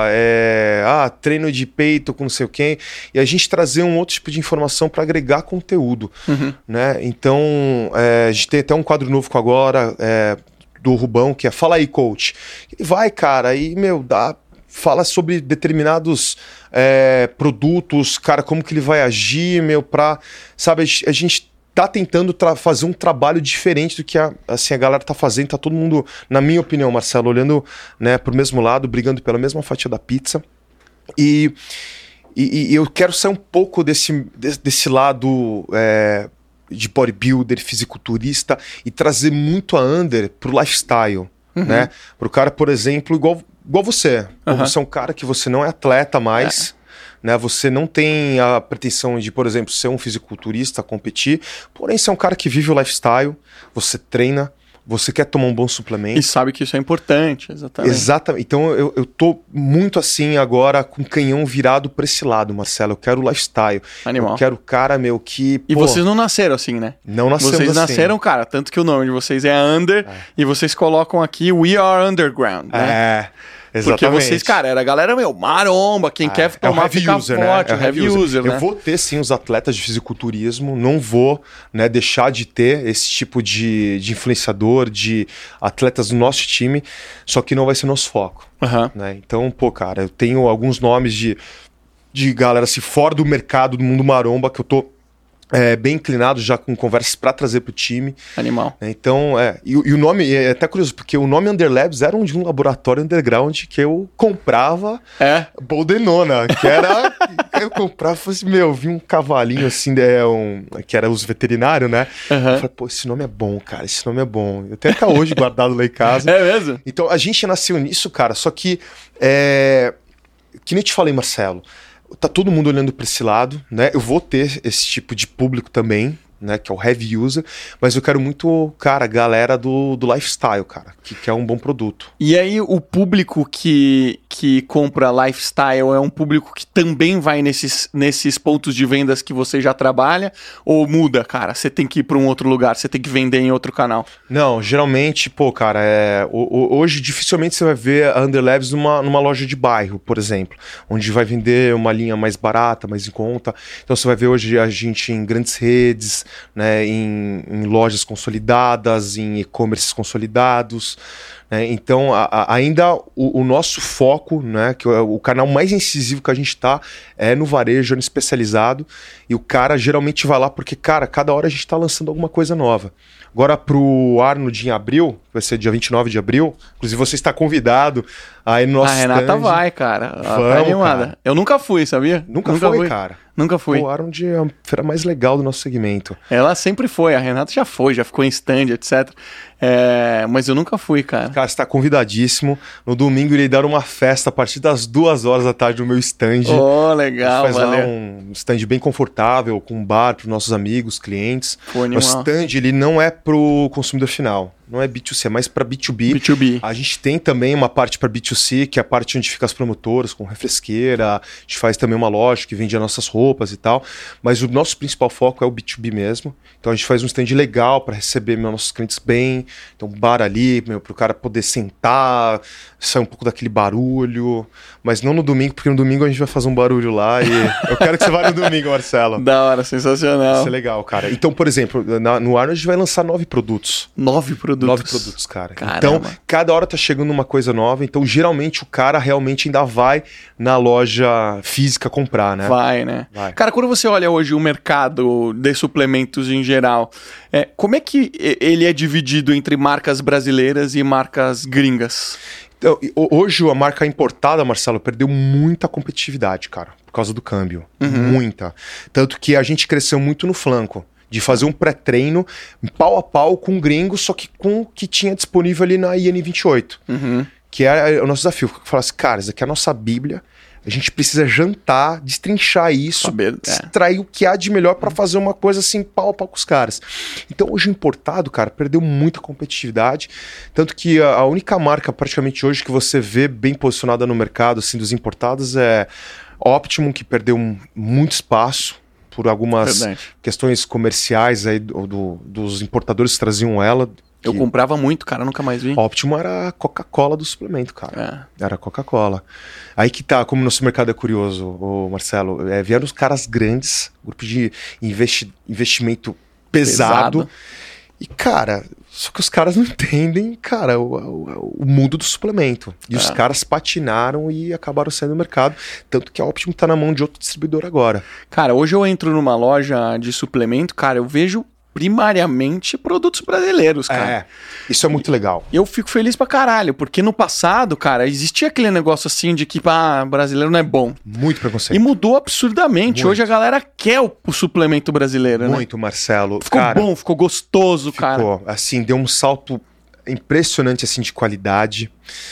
é, ah, treino de peito com não sei o quê. E a gente trazer um outro tipo de informação para agregar conteúdo, uhum. né? Então, é, a gente tem até um quadro novo com agora, é, do Rubão, que é Fala aí, Coach. E vai, cara, e, meu, dá... Fala sobre determinados é, produtos, cara, como que ele vai agir, meu, pra... Sabe, a gente tá tentando fazer um trabalho diferente do que a, assim, a galera tá fazendo. Tá todo mundo, na minha opinião, Marcelo, olhando, né, pro mesmo lado, brigando pela mesma fatia da pizza. E, e, e eu quero sair um pouco desse, desse lado... É, de bodybuilder, fisiculturista, e trazer muito a Under pro lifestyle, uhum. né? Pro cara, por exemplo, igual... Igual você, uhum. você é um cara que você não é atleta mais, é. né? Você não tem a pretensão de, por exemplo, ser um fisiculturista, competir, porém você é um cara que vive o lifestyle, você treina, você quer tomar um bom suplemento. E sabe que isso é importante, exatamente. Exatamente. Então eu, eu tô muito assim agora com o canhão virado pra esse lado, Marcelo. Eu quero o lifestyle. Animal. Eu quero o cara, meu, que... E pô, vocês não nasceram assim, né? Não nascemos Vocês assim. nasceram, cara, tanto que o nome de vocês é Under, é. e vocês colocam aqui We Are Underground, né? É... Exatamente. Porque vocês, cara, era a galera, meu, maromba, quem ah, quer tomar, é o heavy user, forte, né? É o heavy, heavy user, user né? Eu vou ter, sim, os atletas de fisiculturismo, não vou, né, deixar de ter esse tipo de, de influenciador, de atletas do nosso time, só que não vai ser nosso foco. Uhum. Né? Então, pô, cara, eu tenho alguns nomes de, de galera assim, fora do mercado, do mundo maromba, que eu tô... É, bem inclinado já com conversas para trazer pro time. Animal. Então, é. E, e o nome, é até curioso, porque o nome Underlabs era um de um laboratório underground que eu comprava é. Boldenona, que era. eu comprava, falei assim, meu, vi um cavalinho assim, é, um, que era os veterinários, né? Uhum. Eu falei, pô, esse nome é bom, cara, esse nome é bom. Eu tenho até hoje guardado lá em casa. É mesmo? Então, a gente nasceu nisso, cara, só que. É, que nem te falei, Marcelo. Tá todo mundo olhando para esse lado, né? Eu vou ter esse tipo de público também, né? Que é o heavy user, mas eu quero muito, cara, galera do, do lifestyle, cara, que quer um bom produto. E aí o público que, que compra lifestyle é um público que também vai nesses, nesses pontos de vendas que você já trabalha, ou muda, cara? Você tem que ir para um outro lugar, você tem que vender em outro canal? Não, geralmente, pô, cara, é, hoje dificilmente você vai ver a Underlabs numa, numa loja de bairro, por exemplo, onde vai vender uma linha mais barata, mais em conta. Então você vai ver hoje a gente em grandes redes, né, em, em lojas consolidadas, em e-commerce consolidados, né? Então a, a, ainda o, o nosso foco, né, que é o canal mais incisivo que a gente está é no varejo, no especializado, e o cara geralmente vai lá porque, cara, cada hora a gente está lançando alguma coisa nova. Agora pro Arnold em abril, vai ser dia vinte e nove de abril, inclusive você está convidado aí no nosso A Renata stand. vai, cara. Ela Vamos, tá animada. cara. Eu nunca fui, sabia? Nunca, nunca foi, fui. cara. Nunca fui. O Arnold é a feira mais legal do nosso segmento. Ela sempre foi, a Renata já foi, já ficou em stand, etcétera. É, mas eu nunca fui, cara. Cara, você tá convidadíssimo. No domingo irei dar uma festa a partir das duas horas da tarde no meu stand. Oh, legal, a gente faz valeu. lá um stand bem confortável, com um bar para os nossos amigos, clientes. Pô, o stand, ele não é pro consumidor final. Não é B dois C, é mais para B dois B. B dois B. A gente tem também uma parte para B dois C, que é a parte onde ficam as promotoras, com refresqueira. A gente faz também uma loja que vende as nossas roupas e tal. Mas o nosso principal foco é o B dois B mesmo. Então a gente faz um stand legal para receber meus nossos clientes bem. Então bar ali, para o cara poder sentar, sair um pouco daquele barulho. Mas não no domingo, porque no domingo a gente vai fazer um barulho lá. E eu quero que você vá no domingo, Marcelo. Da hora, sensacional. Isso é legal, cara. Então, por exemplo, na, no Arnold a gente vai lançar nove produtos. Nove produtos? Nove produtos, cara. Caramba. Então, cada hora tá chegando uma coisa nova. Então, geralmente, o cara realmente ainda vai na loja física comprar, né? Vai, né? Vai. Cara, quando você olha hoje o mercado de suplementos em geral, é, como é que ele é dividido entre marcas brasileiras e marcas gringas? Então, hoje, a marca importada, Marcelo, perdeu muita competitividade, cara, por causa do câmbio. Uhum. Muita. Tanto que a gente cresceu muito no flanco. De fazer um pré-treino pau a pau com o gringo, só que com o que tinha disponível ali na I N vinte e oito. Uhum. Que é o nosso desafio. Falar assim, cara, isso aqui é a nossa bíblia, a gente precisa jantar, destrinchar isso, Saber, é. extrair o que há de melhor para fazer uma coisa assim, pau a pau com os caras. Então hoje o importado, cara, perdeu muita competitividade, tanto que a, a única marca praticamente hoje que você vê bem posicionada no mercado, assim, dos importados é Optimum, que perdeu muito espaço por algumas Verdade. questões comerciais aí do, do, dos importadores que traziam ela. Que Eu comprava muito, cara, nunca mais vi. Optimum era a Coca-Cola do suplemento, cara. É. Era a Coca-Cola. Aí que tá, como o nosso mercado é curioso, ô Marcelo, é, vieram os caras grandes, grupo de investi investimento pesado, pesado. E, cara, só que os caras não entendem, cara, o, o, o mundo do suplemento. E é. os caras patinaram e acabaram saindo do mercado. Tanto que a Optimum tá na mão de outro distribuidor agora. Cara, hoje eu entro numa loja de suplemento, cara, eu vejo primariamente produtos brasileiros, cara. É, isso é muito legal. E eu fico feliz pra caralho, porque no passado, cara, existia aquele negócio assim de que, ah, brasileiro não é bom. Muito preconceito. E mudou absurdamente. Muito. Hoje a galera quer o, o suplemento brasileiro, muito, né? Muito, Marcelo. Ficou cara, bom, ficou gostoso, ficou, cara. Assim, deu um salto impressionante, assim, de qualidade.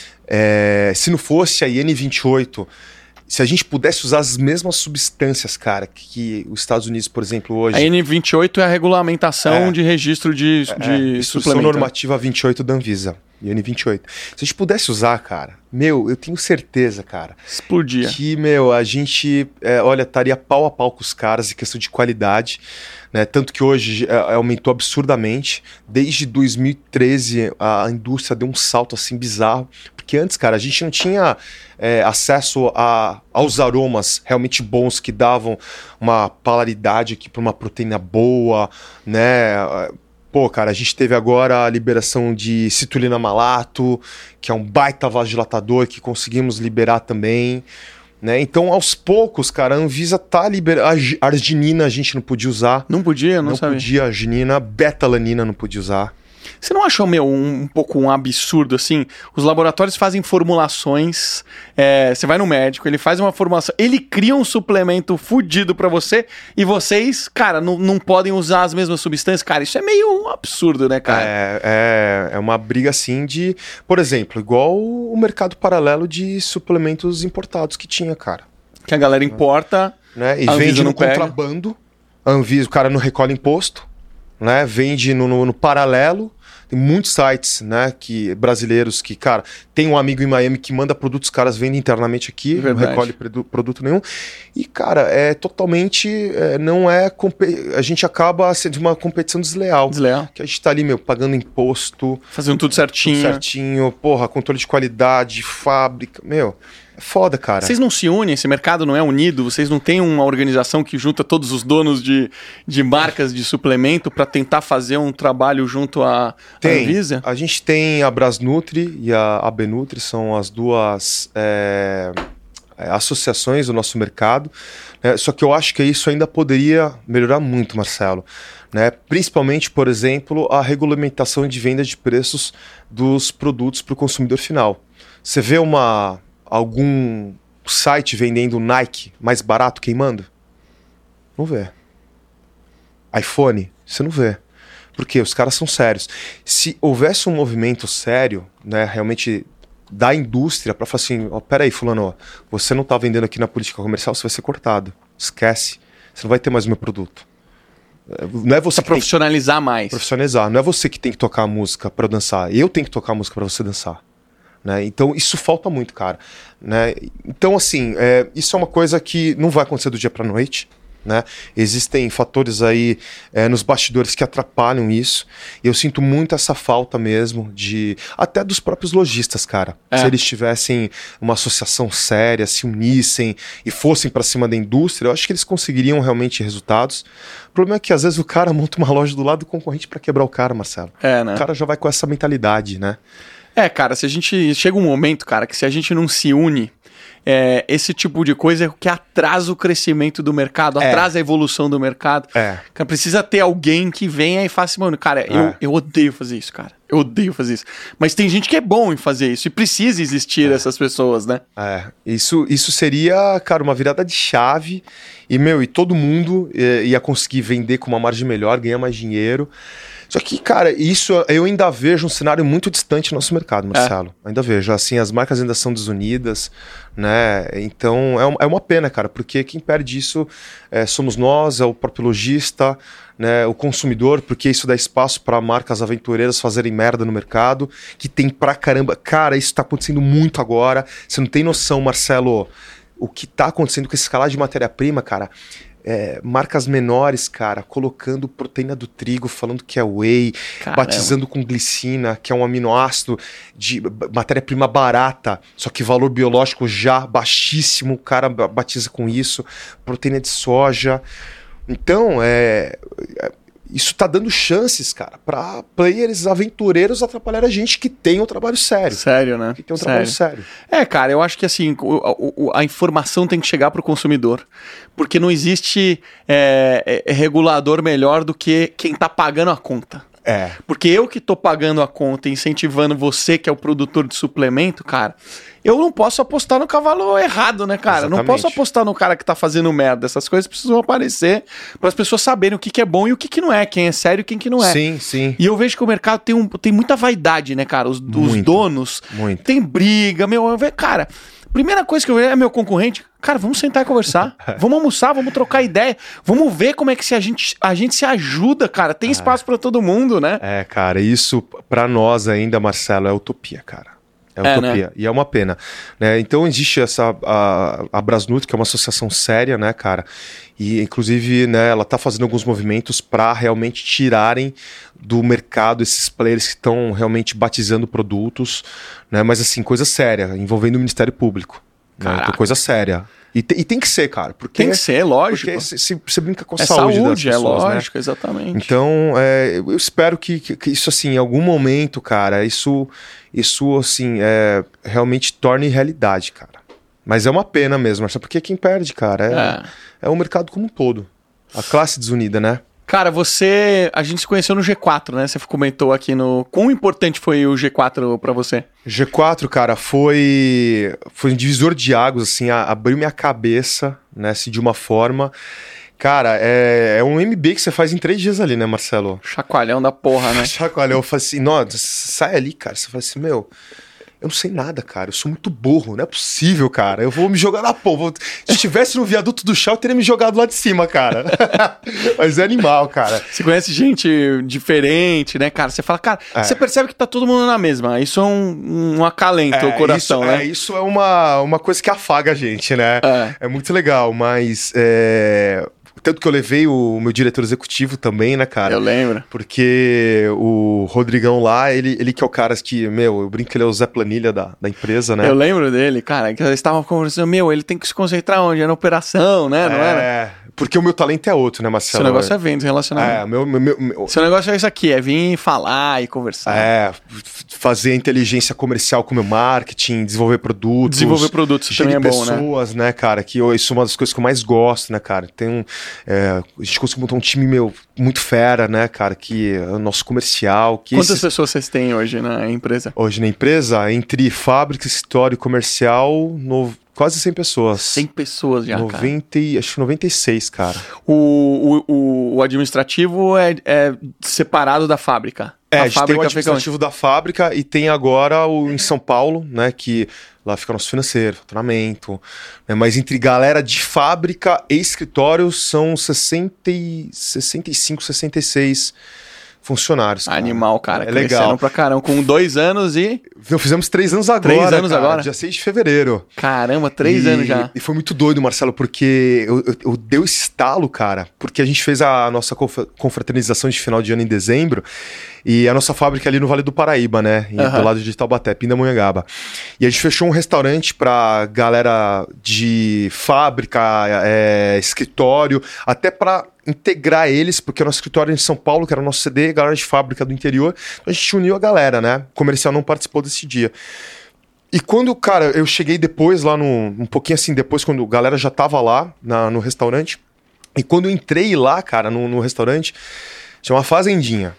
É, se não fosse a I N vinte e oito... Se a gente pudesse usar as mesmas substâncias, cara, que os Estados Unidos, por exemplo, hoje... A N vinte e oito é a regulamentação é, de registro de, é, de Instrução suplemento. normativa vinte e oito da Anvisa, I N vinte e oito. Se a gente pudesse usar, cara, meu, eu tenho certeza, cara... Explodia. Que, meu, a gente, é, olha, estaria pau a pau com os caras em questão de qualidade, né? Tanto que hoje é, aumentou absurdamente. Desde dois mil e treze, a indústria deu um salto, assim, bizarro. Porque antes, cara, a gente não tinha é, acesso a, aos aromas realmente bons que davam uma polaridade aqui para uma proteína boa, né? Pô, cara, a gente teve agora a liberação de citulina malato, que é um baita vasodilatador que conseguimos liberar também, né? Então, aos poucos, cara, a Anvisa tá liberando. A arginina a gente não podia usar. Não podia? Não, não sabia. podia, arginina, betalanina não podia usar. Você não achou, meu, um, um pouco um absurdo, assim? Os laboratórios fazem formulações, é, você vai no médico, ele faz uma formulação, ele cria um suplemento fudido pra você e vocês, cara, não, não podem usar as mesmas substâncias? Cara, isso é meio um absurdo, né, cara? É, é, é uma briga, assim, de... Por exemplo, igual o mercado paralelo de suplementos importados que tinha, cara. Que a galera importa, né? E a vende no pega. contrabando, a Anvisa, o cara não recolhe imposto, né? Vende no, no, no paralelo. Tem muitos sites, né, que, brasileiros que, cara, tem um amigo em Miami que manda produtos, os caras vendem internamente aqui, Verdade. Não recolhe produto nenhum. E, cara, é totalmente, é, não é, a gente acaba sendo uma competição desleal. Desleal. Que a gente tá ali, meu, pagando imposto. Fazendo tudo certinho. Tudo certinho, porra, controle de qualidade, fábrica, meu... É foda, cara. Vocês não se unem? Esse mercado não é unido? Vocês não têm uma organização que junta todos os donos de, de marcas de suplemento para tentar fazer um trabalho junto à tem. Anvisa? A gente tem a Brasnutri e a Abenutri, são as duas é, associações do nosso mercado. Né? Só que eu acho que isso ainda poderia melhorar muito, Marcelo. Né? Principalmente, por exemplo, a regulamentação de venda de preços dos produtos para o consumidor final. Você vê uma... algum site vendendo Nike mais barato queimando? Não vê. iPhone, você não vê. Porque os caras são sérios. Se houvesse um movimento sério, né, realmente da indústria, para falar assim, ó, peraí, fulano, ó, você não tá vendendo aqui na política comercial, você vai ser cortado. Esquece. Você não vai ter mais o meu produto. Não é você Pra profissionalizar tem... mais. Profissionalizar. Não é você que tem que tocar a música para dançar. Eu tenho que tocar a música para você dançar. Né? Então, isso falta muito, cara. Né? Então, assim, é, isso é uma coisa que não vai acontecer do dia pra noite. Né? Existem fatores aí é, nos bastidores que atrapalham isso. E eu sinto muito essa falta mesmo de até dos próprios lojistas, cara. É. Se eles tivessem uma associação séria, se unissem e fossem para cima da indústria, eu acho que eles conseguiriam realmente resultados. O problema é que às vezes o cara monta uma loja do lado do concorrente para quebrar o cara, Marcelo. É, né? O cara já vai com essa mentalidade, né? É, cara, se a gente... Chega um momento, cara, que se a gente não se une... É, esse tipo de coisa é o que atrasa o crescimento do mercado, é. atrasa a evolução do mercado. É. Cara, precisa ter alguém que venha e faça assim, mano, cara, é. eu, eu odeio fazer isso, cara. Eu odeio fazer isso. Mas tem gente que é bom em fazer isso e precisa existir é. essas pessoas, né? É, isso, isso seria, cara, uma virada de chave e, meu, e todo mundo ia, ia conseguir vender com uma margem melhor, ganhar mais dinheiro. Só que, cara, isso eu ainda vejo um cenário muito distante no nosso mercado, Marcelo. É. Ainda vejo, assim, as marcas ainda são desunidas, né? Então é, é uma pena, cara, porque quem perde isso é, somos nós, é o próprio lojista, né, o consumidor, porque isso dá espaço para marcas aventureiras fazerem merda no mercado, que tem pra caramba. Cara, isso tá acontecendo muito agora. Você não tem noção, Marcelo, o que tá acontecendo com esse escalagem de matéria-prima, cara. É, marcas menores, cara, colocando proteína do trigo, falando que é whey, Caramba. batizando com glicina, que é um aminoácido de matéria-prima barata, só que valor biológico já baixíssimo, o cara batiza com isso, proteína de soja. Então, é, é, isso tá dando chances, cara, para players aventureiros atrapalhar a gente que tem um trabalho sério. Sério, né? Que tem um sério. trabalho sério. É, cara, eu acho que assim, o, o, a informação tem que chegar pro consumidor. Porque não existe é, é, regulador melhor do que quem tá pagando a conta. É. Porque eu que tô pagando a conta, incentivando você, que é o produtor de suplemento, cara, eu não posso apostar no cavalo errado, né, cara? Exatamente. Não posso apostar no cara que tá fazendo merda. Essas coisas precisam aparecer para as pessoas saberem o que, que é bom e o que, que não é, quem é sério e quem que não é. Sim, sim. E eu vejo que o mercado tem, um, tem muita vaidade, né, cara? Os, os donos muito. Tem briga, meu, eu vejo, cara... Primeira coisa que eu vejo é meu concorrente. Cara, vamos sentar e conversar. Vamos almoçar, vamos trocar ideia. Vamos ver como é que se a, gente, a gente se ajuda, cara. Tem espaço pra todo mundo, né? É, cara, isso pra nós ainda, Marcelo, é utopia, cara. É, é utopia. Né? E é uma pena. Né? Então existe essa a, a Brasnut, que é uma associação séria, né, cara? E, inclusive, né, ela tá fazendo alguns movimentos para realmente tirarem do mercado esses players que estão realmente batizando produtos, né? Mas, assim, coisa séria, envolvendo o Ministério Público. Né? Então, coisa séria. E, te, e tem que ser, cara. Porque, tem que ser, lógico. Porque você brinca com a é saúde, saúde das pessoas, é lógico, né? Exatamente. Então, é, eu espero que, que, que isso, assim, em algum momento, cara, isso, isso assim, é, realmente torne realidade, cara. Mas é uma pena mesmo, porque quem perde, cara, é, é. é o mercado como um todo. A classe desunida, né? Cara, você... A gente se conheceu no G quatro, né? Você comentou aqui no... Quão importante foi o G quatro pra você? G quatro, cara, foi... Foi um divisor de águas, assim, a, abriu minha cabeça, né? Assim, de uma forma... Cara, é, é um M B que você faz em três dias ali, né, Marcelo? Chacoalhão da porra, né? Chacoalhão. Eu falei assim, nossa, sai ali, cara. Você fala assim, meu... Eu não sei nada, cara. Eu sou muito burro. Não é possível, cara. Eu vou me jogar na porra. Se estivesse no viaduto do chão, eu teria me jogado lá de cima, cara. Mas é animal, cara. Você conhece gente diferente, né, cara? Você fala, cara, é. Você percebe que tá todo mundo na mesma. Isso é um, um acalento é, o coração, isso, né? É, isso é uma, uma coisa que afaga a gente, né? É, é muito legal, mas... É... Tanto que eu levei o meu diretor executivo também, né, cara? Eu lembro. Porque o Rodrigão lá, ele, ele que é o cara que, meu, eu brinco que ele é o Zé Planilha da, da empresa, né? Eu lembro dele, cara, que eles estavam conversando, meu, ele tem que se concentrar onde? É na operação, né? Não é, era? Porque o meu talento é outro, né, Marcelo? Seu negócio é vendas, relacionamento. É, meu, meu, meu... Seu negócio é isso aqui, é vir falar e conversar. É, fazer inteligência comercial com o meu marketing, desenvolver produtos. Desenvolver produtos também é bom, pessoas, né? pessoas, né, cara? Que eu, isso é uma das coisas que eu mais gosto, né, cara? Tem um, é, a gente conseguiu montar um time, meu, muito fera, né, cara? Que é o nosso comercial. Que Quantas esses... pessoas vocês têm hoje na empresa? Hoje na empresa, entre fábrica, escritório e comercial, no... quase cem pessoas. cem pessoas já, noventa, cara. Acho que noventa e seis, cara. O, o, o administrativo é, é separado da fábrica. É, a, a gente fábrica tem o administrativo da fábrica e tem agora o em São Paulo, né, que lá fica nosso financeiro, faturamento, né, mas entre galera de fábrica e escritório são sessenta, sessenta e cinco, sessenta e seis funcionários. Cara. Animal, cara. É legal. Pra caramba, com dois anos e... Não, fizemos três anos agora, Três anos cara, agora? dia seis de fevereiro. Caramba, três e, anos já. E foi muito doido, Marcelo, porque eu, eu, eu dei o estalo, cara, porque a gente fez a nossa confraternização de final de ano em dezembro, e a nossa fábrica ali no Vale do Paraíba, né, em, uhum. do lado de Taubaté, Pindamonhangaba. E a gente fechou um restaurante pra galera de fábrica, é, escritório, até pra integrar eles, porque o nosso escritório em São Paulo, que era o nosso C D, galera de fábrica do interior, a gente uniu a galera, né? O comercial não participou desse dia. E quando, cara, eu cheguei depois lá, no, um pouquinho assim depois, quando a galera já tava lá na, no restaurante, e quando eu entrei lá, cara, no, no restaurante, tinha uma fazendinha.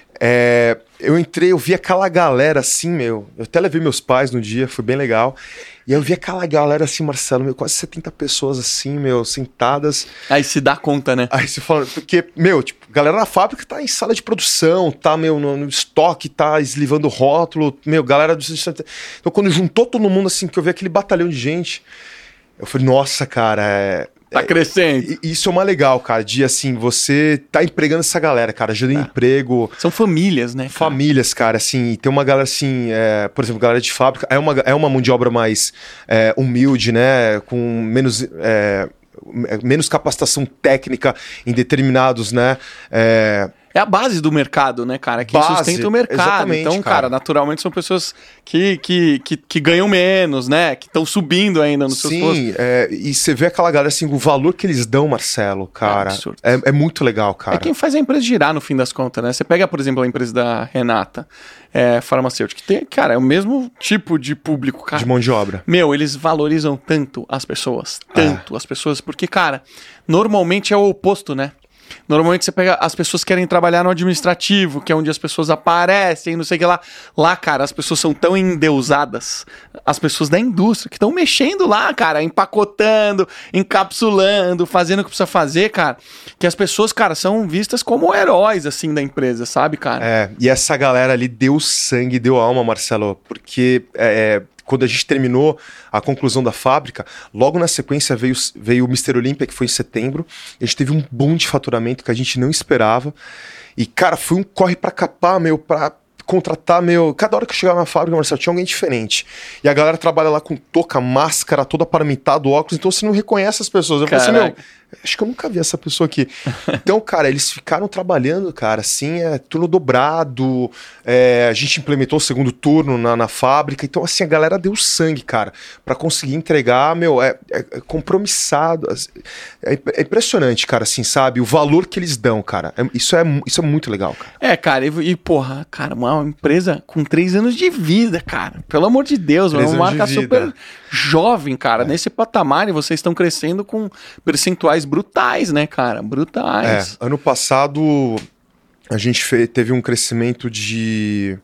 É, eu entrei, eu vi aquela galera assim, meu, eu até levei meus pais no dia, foi bem legal. E eu vi aquela galera assim, Marcelo, meu, quase setenta pessoas assim, meu, sentadas. Aí se dá conta, né? Aí você fala, porque, meu, tipo, galera na fábrica tá em sala de produção, tá, meu, no, no estoque, tá eslivando rótulo, meu, galera do... Então quando juntou todo mundo assim, que eu vi aquele batalhão de gente, eu falei, nossa, cara, é... Tá crescendo. É, isso é uma legal, cara, de assim, você tá empregando essa galera, cara, ajuda em é. emprego. São famílias, né? Cara? Famílias, cara, assim, tem uma galera assim, é, por exemplo, galera de fábrica, é uma, é uma mão de obra mais é, humilde, né, com menos... É, menos capacitação técnica em determinados, né... É, É a base do mercado, né, cara? Que base, sustenta o mercado. Então, cara, cara, naturalmente são pessoas que, que, que, que ganham menos, né? Que estão subindo ainda nos seus postos. Sim, é, e você vê aquela galera, assim, o valor que eles dão, Marcelo, cara, é, é, é muito legal, cara. É quem faz a empresa girar, no fim das contas, né? Você pega, por exemplo, a empresa da Renata, é, farmacêutica, que tem, cara, é o mesmo tipo de público, cara. De mão de obra. Meu, eles valorizam tanto as pessoas, tanto é. as pessoas, porque, cara, normalmente é o oposto, né? Normalmente você pega, as pessoas querem trabalhar no administrativo, que é onde as pessoas aparecem, não sei o que lá. Lá, cara, as pessoas são tão endeusadas, as pessoas da indústria, que estão mexendo lá, cara, empacotando, encapsulando, fazendo o que precisa fazer, cara, que as pessoas, cara, são vistas como heróis, assim, da empresa, sabe, cara? É, e essa galera ali deu sangue, deu alma, Marcelo, porque... É, quando a gente terminou a conclusão da fábrica, logo na sequência veio, veio o mister Olímpia, que foi em setembro. A gente teve um boom de faturamento que a gente não esperava. E, cara, foi um corre pra capar, meu, pra contratar, meu... Cada hora que eu chegava na fábrica, Marcelo, tinha alguém diferente. E a galera trabalha lá com touca, máscara, todo paramentado, óculos, então você não reconhece as pessoas. Eu falei assim, meu... Acho que eu nunca vi essa pessoa aqui. Então, cara, eles ficaram trabalhando, cara, assim, é turno dobrado, é, a gente implementou o segundo turno na, na fábrica, então, assim, a galera deu sangue, cara, pra conseguir entregar, meu, é, é, é compromissado, é, é impressionante, cara, assim, sabe, o valor que eles dão, cara, é, isso, é, isso é muito legal, cara. É, cara, e, e porra, cara, uma empresa com três anos de vida, cara, pelo amor de Deus, uma marca super jovem, cara, é. nesse patamar, e vocês estão crescendo com percentuais brutais, né, cara? Brutais. É, ano passado a gente fez, teve um crescimento de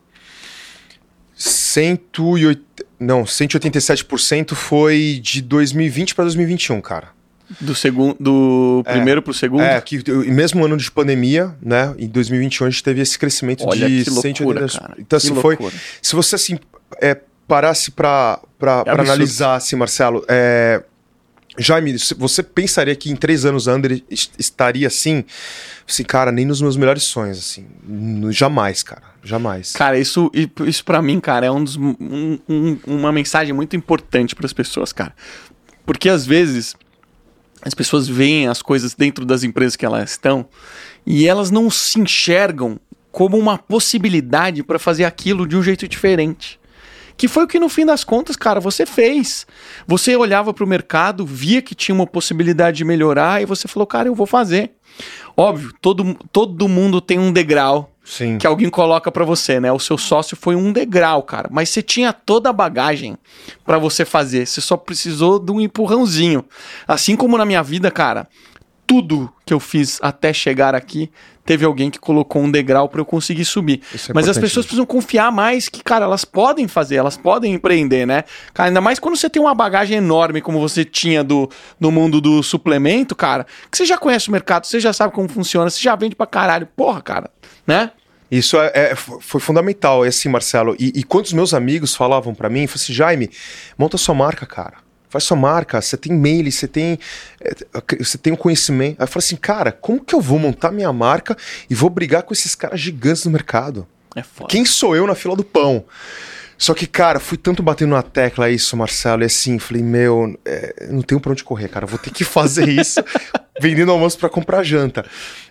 cento e oitenta, não, cento e oitenta e sete por cento foi de dois mil e vinte para dois mil e vinte e um, cara. Do segundo, do é, primeiro pro segundo? É, que mesmo ano de pandemia, né, em dois mil e vinte e um a gente teve esse crescimento. Olha, de que loucura, cento e oitenta. cara. Então, que assim, loucura. foi, se você assim é, parasse para para é analisar, assim, Marcelo, é, Jaime, você pensaria que em três anos a Under estaria assim? Assim, cara, nem nos meus melhores sonhos, assim. Jamais, cara. Jamais. Cara, isso, isso pra mim, cara, é um dos, um, um, uma mensagem muito importante pras pessoas, cara. Porque às vezes as pessoas veem as coisas dentro das empresas que elas estão e elas não se enxergam como uma possibilidade pra fazer aquilo de um jeito diferente. Que foi o que no fim das contas, cara, você fez. Você olhava pro mercado, via que tinha uma possibilidade de melhorar e você falou, cara, eu vou fazer. Óbvio, todo, todo mundo tem um degrau Sim. que alguém coloca pra você, né? O seu sócio foi um degrau, cara. Mas você tinha toda a bagagem pra você fazer. Você só precisou de um empurrãozinho. Assim como na minha vida, cara, tudo que eu fiz até chegar aqui, teve alguém que colocou um degrau para eu conseguir subir. Isso é Mas as importante. pessoas precisam confiar mais que, cara, elas podem fazer, elas podem empreender, né? Cara, ainda mais quando você tem uma bagagem enorme como você tinha do, do mundo do suplemento, cara, que você já conhece o mercado, você já sabe como funciona, você já vende pra caralho. Porra, cara, né? Isso é, é- foi fundamental, é assim, Marcelo. E, e quando os meus amigos falavam pra mim, falavam assim, Jaime, monta sua marca, cara. Faz sua marca, você tem mail, você tem, é, você tem um conhecimento. Aí eu falei assim, cara, como que eu vou montar minha marca e vou brigar com esses caras gigantes no mercado? É foda. Quem sou eu na fila do pão? Só que, cara, fui tanto batendo na tecla isso, Marcelo, e assim, falei, meu, é, não tenho pra onde correr, cara, vou ter que fazer isso vendendo almoço pra comprar janta.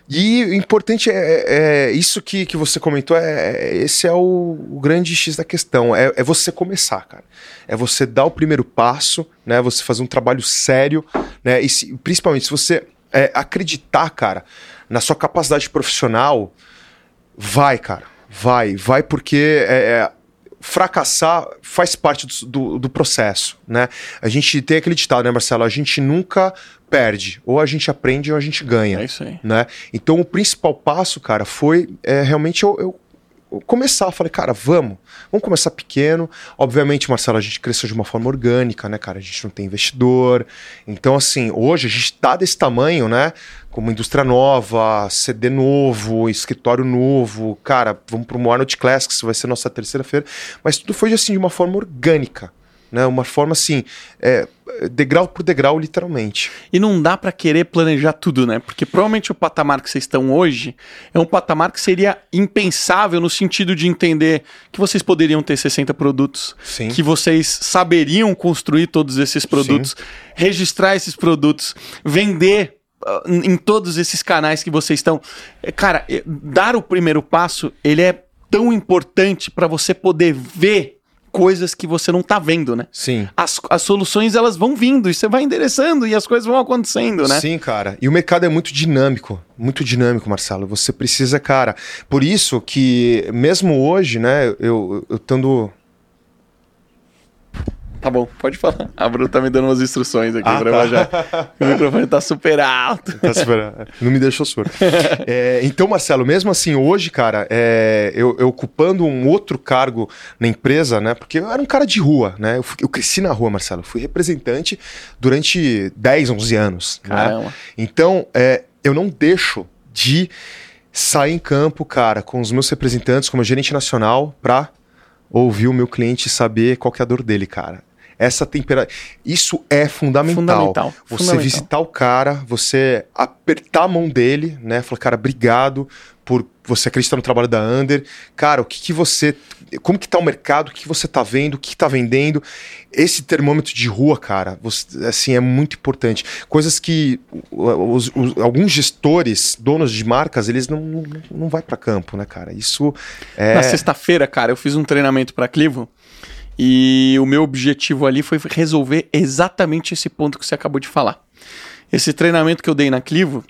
E o importante é, é- é isso que, que você comentou, é, é- esse é o, o grande X da questão, é, é você começar, cara. É você dar o primeiro passo, né, você fazer um trabalho sério, né, e se- principalmente se você é, acreditar, cara, na sua capacidade profissional, vai, cara, vai, vai porque é, é, fracassar faz parte do, do, do processo, né? A gente tem aquele ditado, né, Marcelo? A gente nunca perde, ou a gente aprende ou a gente ganha, É isso aí. né? Então o principal passo, cara, foi é, realmente eu, eu- eu começar. Falei, cara, vamos, vamos começar pequeno. Obviamente, Marcelo, a gente cresceu de uma forma orgânica, né, cara? A gente não tem investidor. Então, assim, hoje a gente tá desse tamanho, né? Como indústria nova, C D novo, escritório novo. Cara, vamos pro Arnold Classics, vai ser nossa terceira feira. Mas tudo foi, assim, de uma forma orgânica, né? Uma forma, assim, é, degrau por degrau, literalmente. E não dá pra querer planejar tudo, né? Porque provavelmente o patamar que vocês estão hoje é um patamar que seria impensável no sentido de entender que vocês poderiam ter sessenta produtos, Sim. que vocês saberiam construir todos esses produtos, registrar esses produtos, vender ah, em todos esses canais que vocês estão. É, Cara, é, dar o primeiro passo, ele é tão importante pra você poder ver coisas que você não tá vendo, né? Sim. As, as soluções, elas vão vindo e você vai endereçando e as coisas vão acontecendo, né? Sim, cara. E o mercado é muito dinâmico, muito dinâmico, Marcelo. Você precisa, cara. Por isso que, mesmo hoje, né, eu, eu estando. Tá bom, pode falar. A Bruna tá me dando umas instruções aqui Ah, pra tá. eu já. O microfone tá super alto. Tá super- Não me deixou surdo. É, então, Marcelo, mesmo assim, hoje, cara, é, eu, eu ocupando um outro cargo na empresa, né? Porque eu era um cara de rua, né? Eu, fui- eu cresci na rua, Marcelo. Eu fui representante durante dez, onze anos. Né? Caramba. Então, é, eu não deixo de sair em campo, cara, com os meus representantes, como gerente nacional, pra ouvir o meu cliente e saber qual que é a dor dele, cara. Essa temperatura. Isso é fundamental. Fundamental, Você fundamental. visitar o cara, você apertar a mão dele, né? Falar, cara, obrigado por você acreditar no trabalho da Under. Cara, o que, que você. Como que tá o mercado? O que, que você tá vendo? O que, que tá vendendo? Esse termômetro de rua, cara, você- assim, é muito importante. Coisas que os- os- alguns gestores, donos de marcas, eles não, não, não vai para campo, né, cara? Isso é. Na sexta-feira, cara, eu fiz um treinamento pra Clivo e o meu objetivo ali foi resolver exatamente esse ponto que você acabou de falar. Esse treinamento que eu dei na Clivo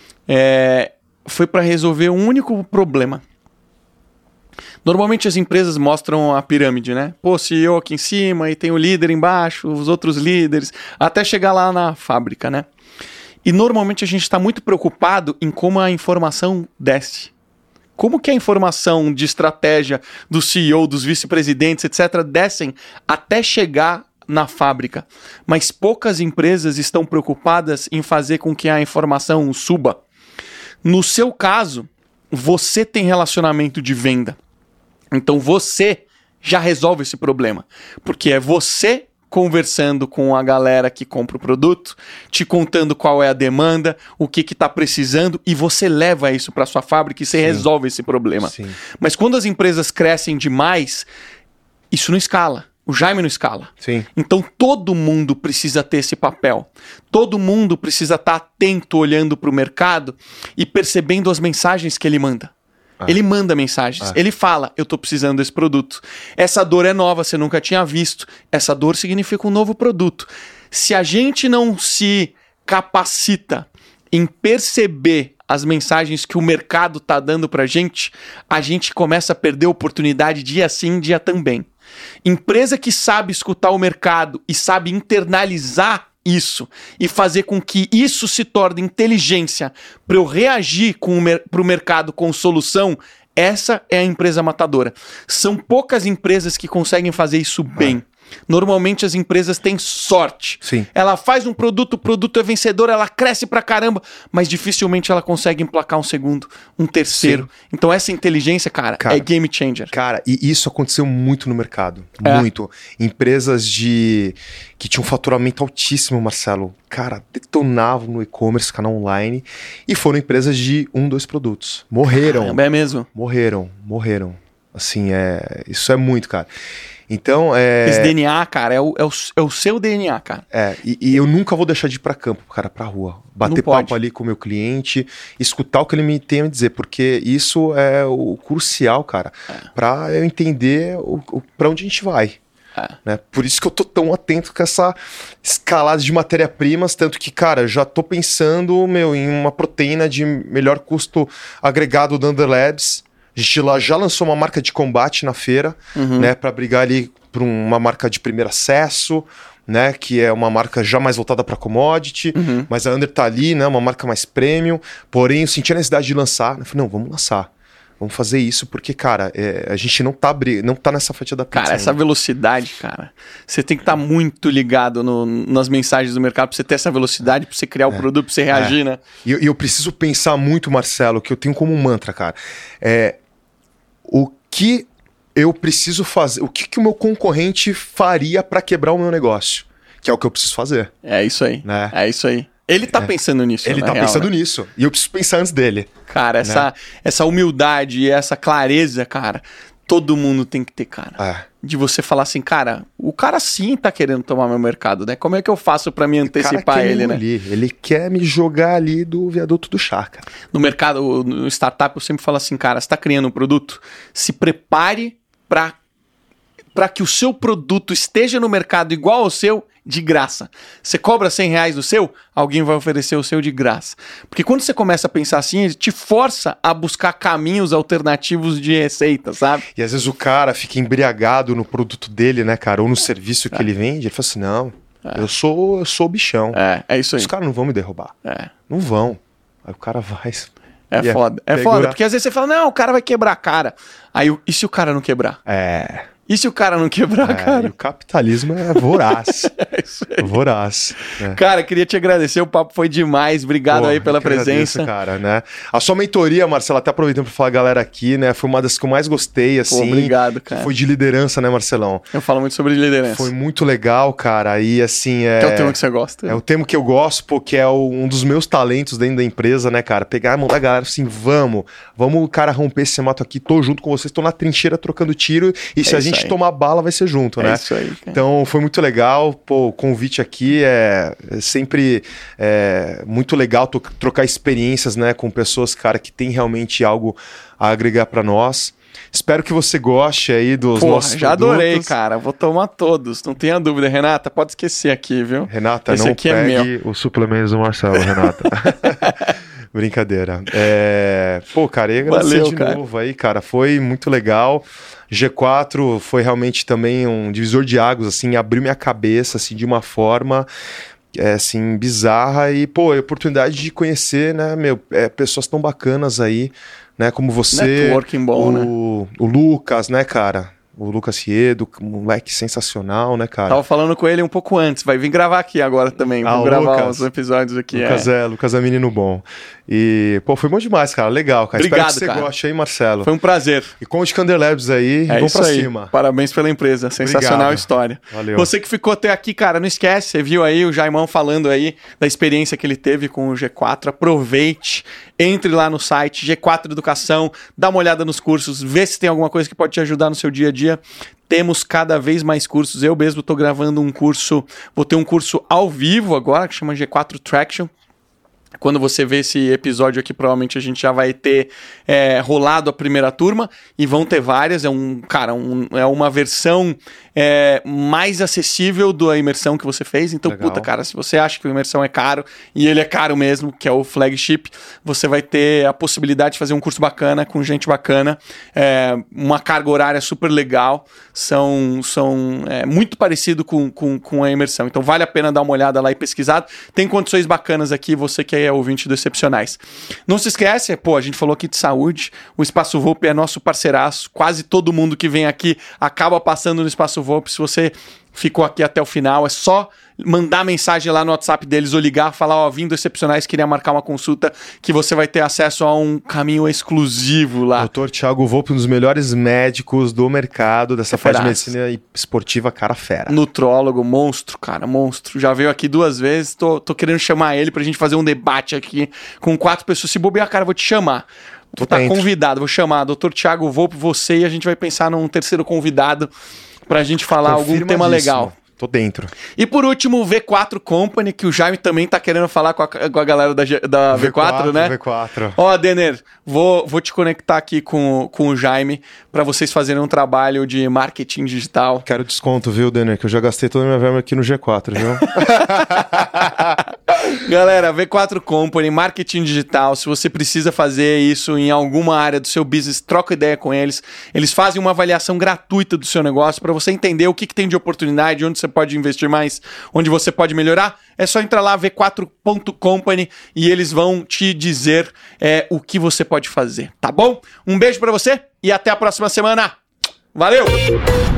é, foi pra resolver um único problema. Normalmente as empresas mostram a pirâmide, né? Pô, C E O aqui em cima e tem o líder embaixo, os outros líderes, até chegar lá na fábrica, né? E normalmente a gente está muito preocupado em como a informação desce. Como que a informação de estratégia do C E O, dos vice-presidentes, etcétera, descem até chegar na fábrica. Mas poucas empresas estão preocupadas em fazer com que a informação suba. No seu caso, você tem relacionamento de venda. Então você já resolve esse problema. Porque é você conversando com a galera que compra o produto, te contando qual é a demanda, o que está precisando, e você leva isso para sua fábrica e você Sim. resolve esse problema. Sim. Mas quando as empresas crescem demais, isso não escala. O Jaime não escala. Sim. Então todo mundo precisa ter esse papel. Todo mundo precisa estar atento, olhando para o mercado e percebendo as mensagens que ele manda. Ah. Ele manda mensagens. Ah. Ele fala, eu tô precisando desse produto. Essa dor é nova, você nunca tinha visto. Essa dor significa um novo produto. Se a gente não se capacita em perceber as mensagens que o mercado tá dando pra gente, a gente começa a perder a oportunidade dia sim, dia também. Empresa que sabe escutar o mercado e sabe internalizar isso e fazer com que isso se torne inteligência para eu reagir para o mercado com solução, essa é a empresa matadora. São poucas empresas que conseguem fazer isso bem. Ah. Normalmente as empresas têm sorte. Sim. Ela faz um produto, o produto é vencedor, ela cresce pra caramba, mas dificilmente ela consegue emplacar um segundo, um terceiro. Sim. Então essa inteligência, cara, cara, é game changer. Cara, e isso aconteceu muito no mercado. É. Muito. Empresas de que tinham um faturamento altíssimo, Marcelo, cara, detonavam no e-commerce, canal online, e foram empresas de um, dois produtos. Morreram. Caramba, é mesmo? Morreram, morreram. Assim, é, isso é muito, cara. Então, é... Esse D N A, cara, é o, é o, é o seu D N A, cara. É, e, e eu nunca vou deixar de ir pra campo, cara, pra rua. Bater papo ali com o meu cliente, escutar o que ele me tem a dizer, porque isso é o crucial, cara, é. pra eu entender o, o, pra onde a gente vai. É. Né? Por isso que eu tô tão atento com essa escalada de matéria-primas, tanto que, cara, eu já tô pensando, meu, em uma proteína de melhor custo agregado da Under Labs. A gente lá já lançou uma marca de combate na feira, uhum. né, para brigar ali por uma marca de primeiro acesso, né, que é uma marca já mais voltada para commodity, uhum. mas a Under tá ali, né, uma marca mais premium, porém eu senti a necessidade de lançar, eu falei, não, vamos lançar, vamos fazer isso, porque, cara, é, a gente não tá, não tá nessa fatia da pizza. Cara, essa ainda. Velocidade, cara, você tem que estar tá muito ligado no, nas mensagens do mercado pra você ter essa velocidade, pra você criar é. o produto, pra você reagir, é. né? E eu, eu preciso pensar muito, Marcelo, que eu tenho como um mantra, cara, é... o que eu preciso fazer, o que, que o meu concorrente faria para quebrar o meu negócio, que é o que eu preciso fazer. É isso aí, né? É isso aí. Ele tá é. pensando nisso, Ele tá real, pensando né? nisso, e eu preciso pensar antes dele. Cara, essa, né? essa humildade e essa clareza, cara, todo mundo tem que ter, cara. É. De você falar assim, cara, o cara sim tá querendo tomar meu mercado, né? Como é que eu faço para me antecipar ele, né? Ali. Ele quer me jogar ali do viaduto do chá, cara. No mercado, no startup, eu sempre falo assim, cara, você tá criando um produto, se prepare para para que o seu produto esteja no mercado igual ao seu, de graça. Você cobra cem reais do seu, alguém vai oferecer o seu de graça. Porque quando você começa a pensar assim, ele te força a buscar caminhos alternativos de receita, sabe? E às vezes o cara fica embriagado no produto dele, né, cara? Ou no serviço que é. ele vende, ele fala assim, não, é. eu sou eu sou o bichão. É, é isso aí. Os caras não vão me derrubar. É. Não vão. Aí o cara vai... É yeah, foda, é pegura... foda, porque às vezes você fala, não, o cara vai quebrar a cara. Aí, e se o cara não quebrar? É... E se o cara não quebrar, é, cara? E o capitalismo é voraz. É isso aí. Voraz. É. Cara, queria te agradecer, o papo foi demais. Obrigado Pô, aí pela presença. Agradeço, cara, né? A sua mentoria, Marcelo, até aproveitando para falar a galera aqui, né? Foi uma das que eu mais gostei, assim. Pô, obrigado, cara. Foi de liderança, né, Marcelão? Eu falo muito sobre liderança. Foi muito legal, cara. E assim, é... Que é o tema que você gosta. É o tema que eu gosto, porque é o, um dos meus talentos dentro da empresa, né, cara? Pegar a mão da galera assim, vamos, vamos, cara, romper esse mato aqui, tô junto com vocês, tô na trincheira trocando tiro, e se é a gente aí. tomar bala, vai ser junto, né? É isso aí, cara. Então foi muito legal, pô, o convite aqui é, é sempre é, muito legal to- trocar experiências, né, com pessoas, cara, que tem realmente algo a agregar para nós. Espero que você goste aí dos Porra, nossos já produtos. adorei, cara. Vou tomar todos, não tenha dúvida. Renata, pode esquecer aqui, viu? Renata, Esse não aqui pegue é meu. os suplementos do Marcelo, Renata. Brincadeira. É... Pô, cara, ia agradecer Valeu, de cara. novo aí, cara. Foi muito legal. G quatro foi realmente também um divisor de águas, assim, abriu minha cabeça, assim, de uma forma... É, assim, bizarra. E, pô, a oportunidade de conhecer, né, meu, é, pessoas tão bacanas aí, né, como você, Networking bom, o, né? o Lucas, né, cara, o Lucas Riedo, um moleque sensacional, né, cara. Tava falando com ele um pouco antes, vai vir gravar aqui agora também, ah, vamos gravar Lucas, os episódios aqui. Lucas é. é, Lucas é menino bom. E, pô, foi bom demais, cara, legal, cara. Obrigado, espero que você cara. goste aí, Marcelo. Foi um prazer. E conte com a Under Labs aí, é vamos pra aí. cima. Parabéns pela empresa, sensacional Obrigado. história. Valeu. Você que ficou até aqui, cara, não esquece, você viu aí o Jaimão falando aí da experiência que ele teve com o G quatro, aproveite, entre lá no site G quatro Educação, dá uma olhada nos cursos, vê se tem alguma coisa que pode te ajudar no seu dia a dia. Temos cada vez mais cursos, eu mesmo estou gravando um curso, vou ter um curso ao vivo agora, que chama G quatro Traction. Quando você vê esse episódio aqui, provavelmente a gente já vai ter é, rolado a primeira turma e vão ter várias. É um, cara, um, é uma versão é, mais acessível da imersão que você fez. Então, Legal. puta, cara, se você acha que o imersão é caro, e ele é caro mesmo, que é o flagship, você vai ter a possibilidade de fazer um curso bacana, com gente bacana, é, uma carga horária super legal. São, são é, muito parecido com, com, com a imersão. Então, vale a pena dar uma olhada lá e pesquisar. Tem condições bacanas aqui, você que é ouvinte do Excepcionais. Não se esquece, pô, a gente falou aqui de saúde, o Espaço Volpe é nosso parceiraço, quase todo mundo que vem aqui acaba passando no Espaço Volpe. Se você ficou aqui até o final, é só mandar mensagem lá no WhatsApp deles ou ligar, falar, ó, vindo Excepcionais, queria marcar uma consulta, que você vai ter acesso a um caminho exclusivo lá. doutor Thiago Volpe, um dos melhores médicos do mercado, dessa parte de medicina esportiva, cara fera. Nutrólogo, monstro, cara, monstro. Já veio aqui duas vezes, tô, tô querendo chamar ele pra gente fazer um debate aqui com quatro pessoas. Se bobear, cara, vou te chamar. Vou estar convidado, vou chamar doutor Thiago Volpe, você, e a gente vai pensar num terceiro convidado pra gente falar algum tema legal. Tô dentro. E por último, o V quatro Company, que o Jaime também tá querendo falar com a, com a galera da, da V quatro, né? V quatro. Ó, Denner, vou, vou te conectar aqui com, com o Jaime para vocês fazerem um trabalho de marketing digital. Quero desconto, viu, Denner? Que eu já gastei toda a minha verba aqui no G quatro, viu? Galera, V quatro Company, marketing digital. Se você precisa fazer isso em alguma área do seu business, troca ideia com eles. Eles fazem uma avaliação gratuita do seu negócio para você entender o que, que tem de oportunidade, onde você pode investir mais, onde você pode melhorar. É só entrar lá, v quatro ponto company, e eles vão te dizer é, o que você pode fazer, tá bom? Um beijo pra você e até a próxima semana. Valeu!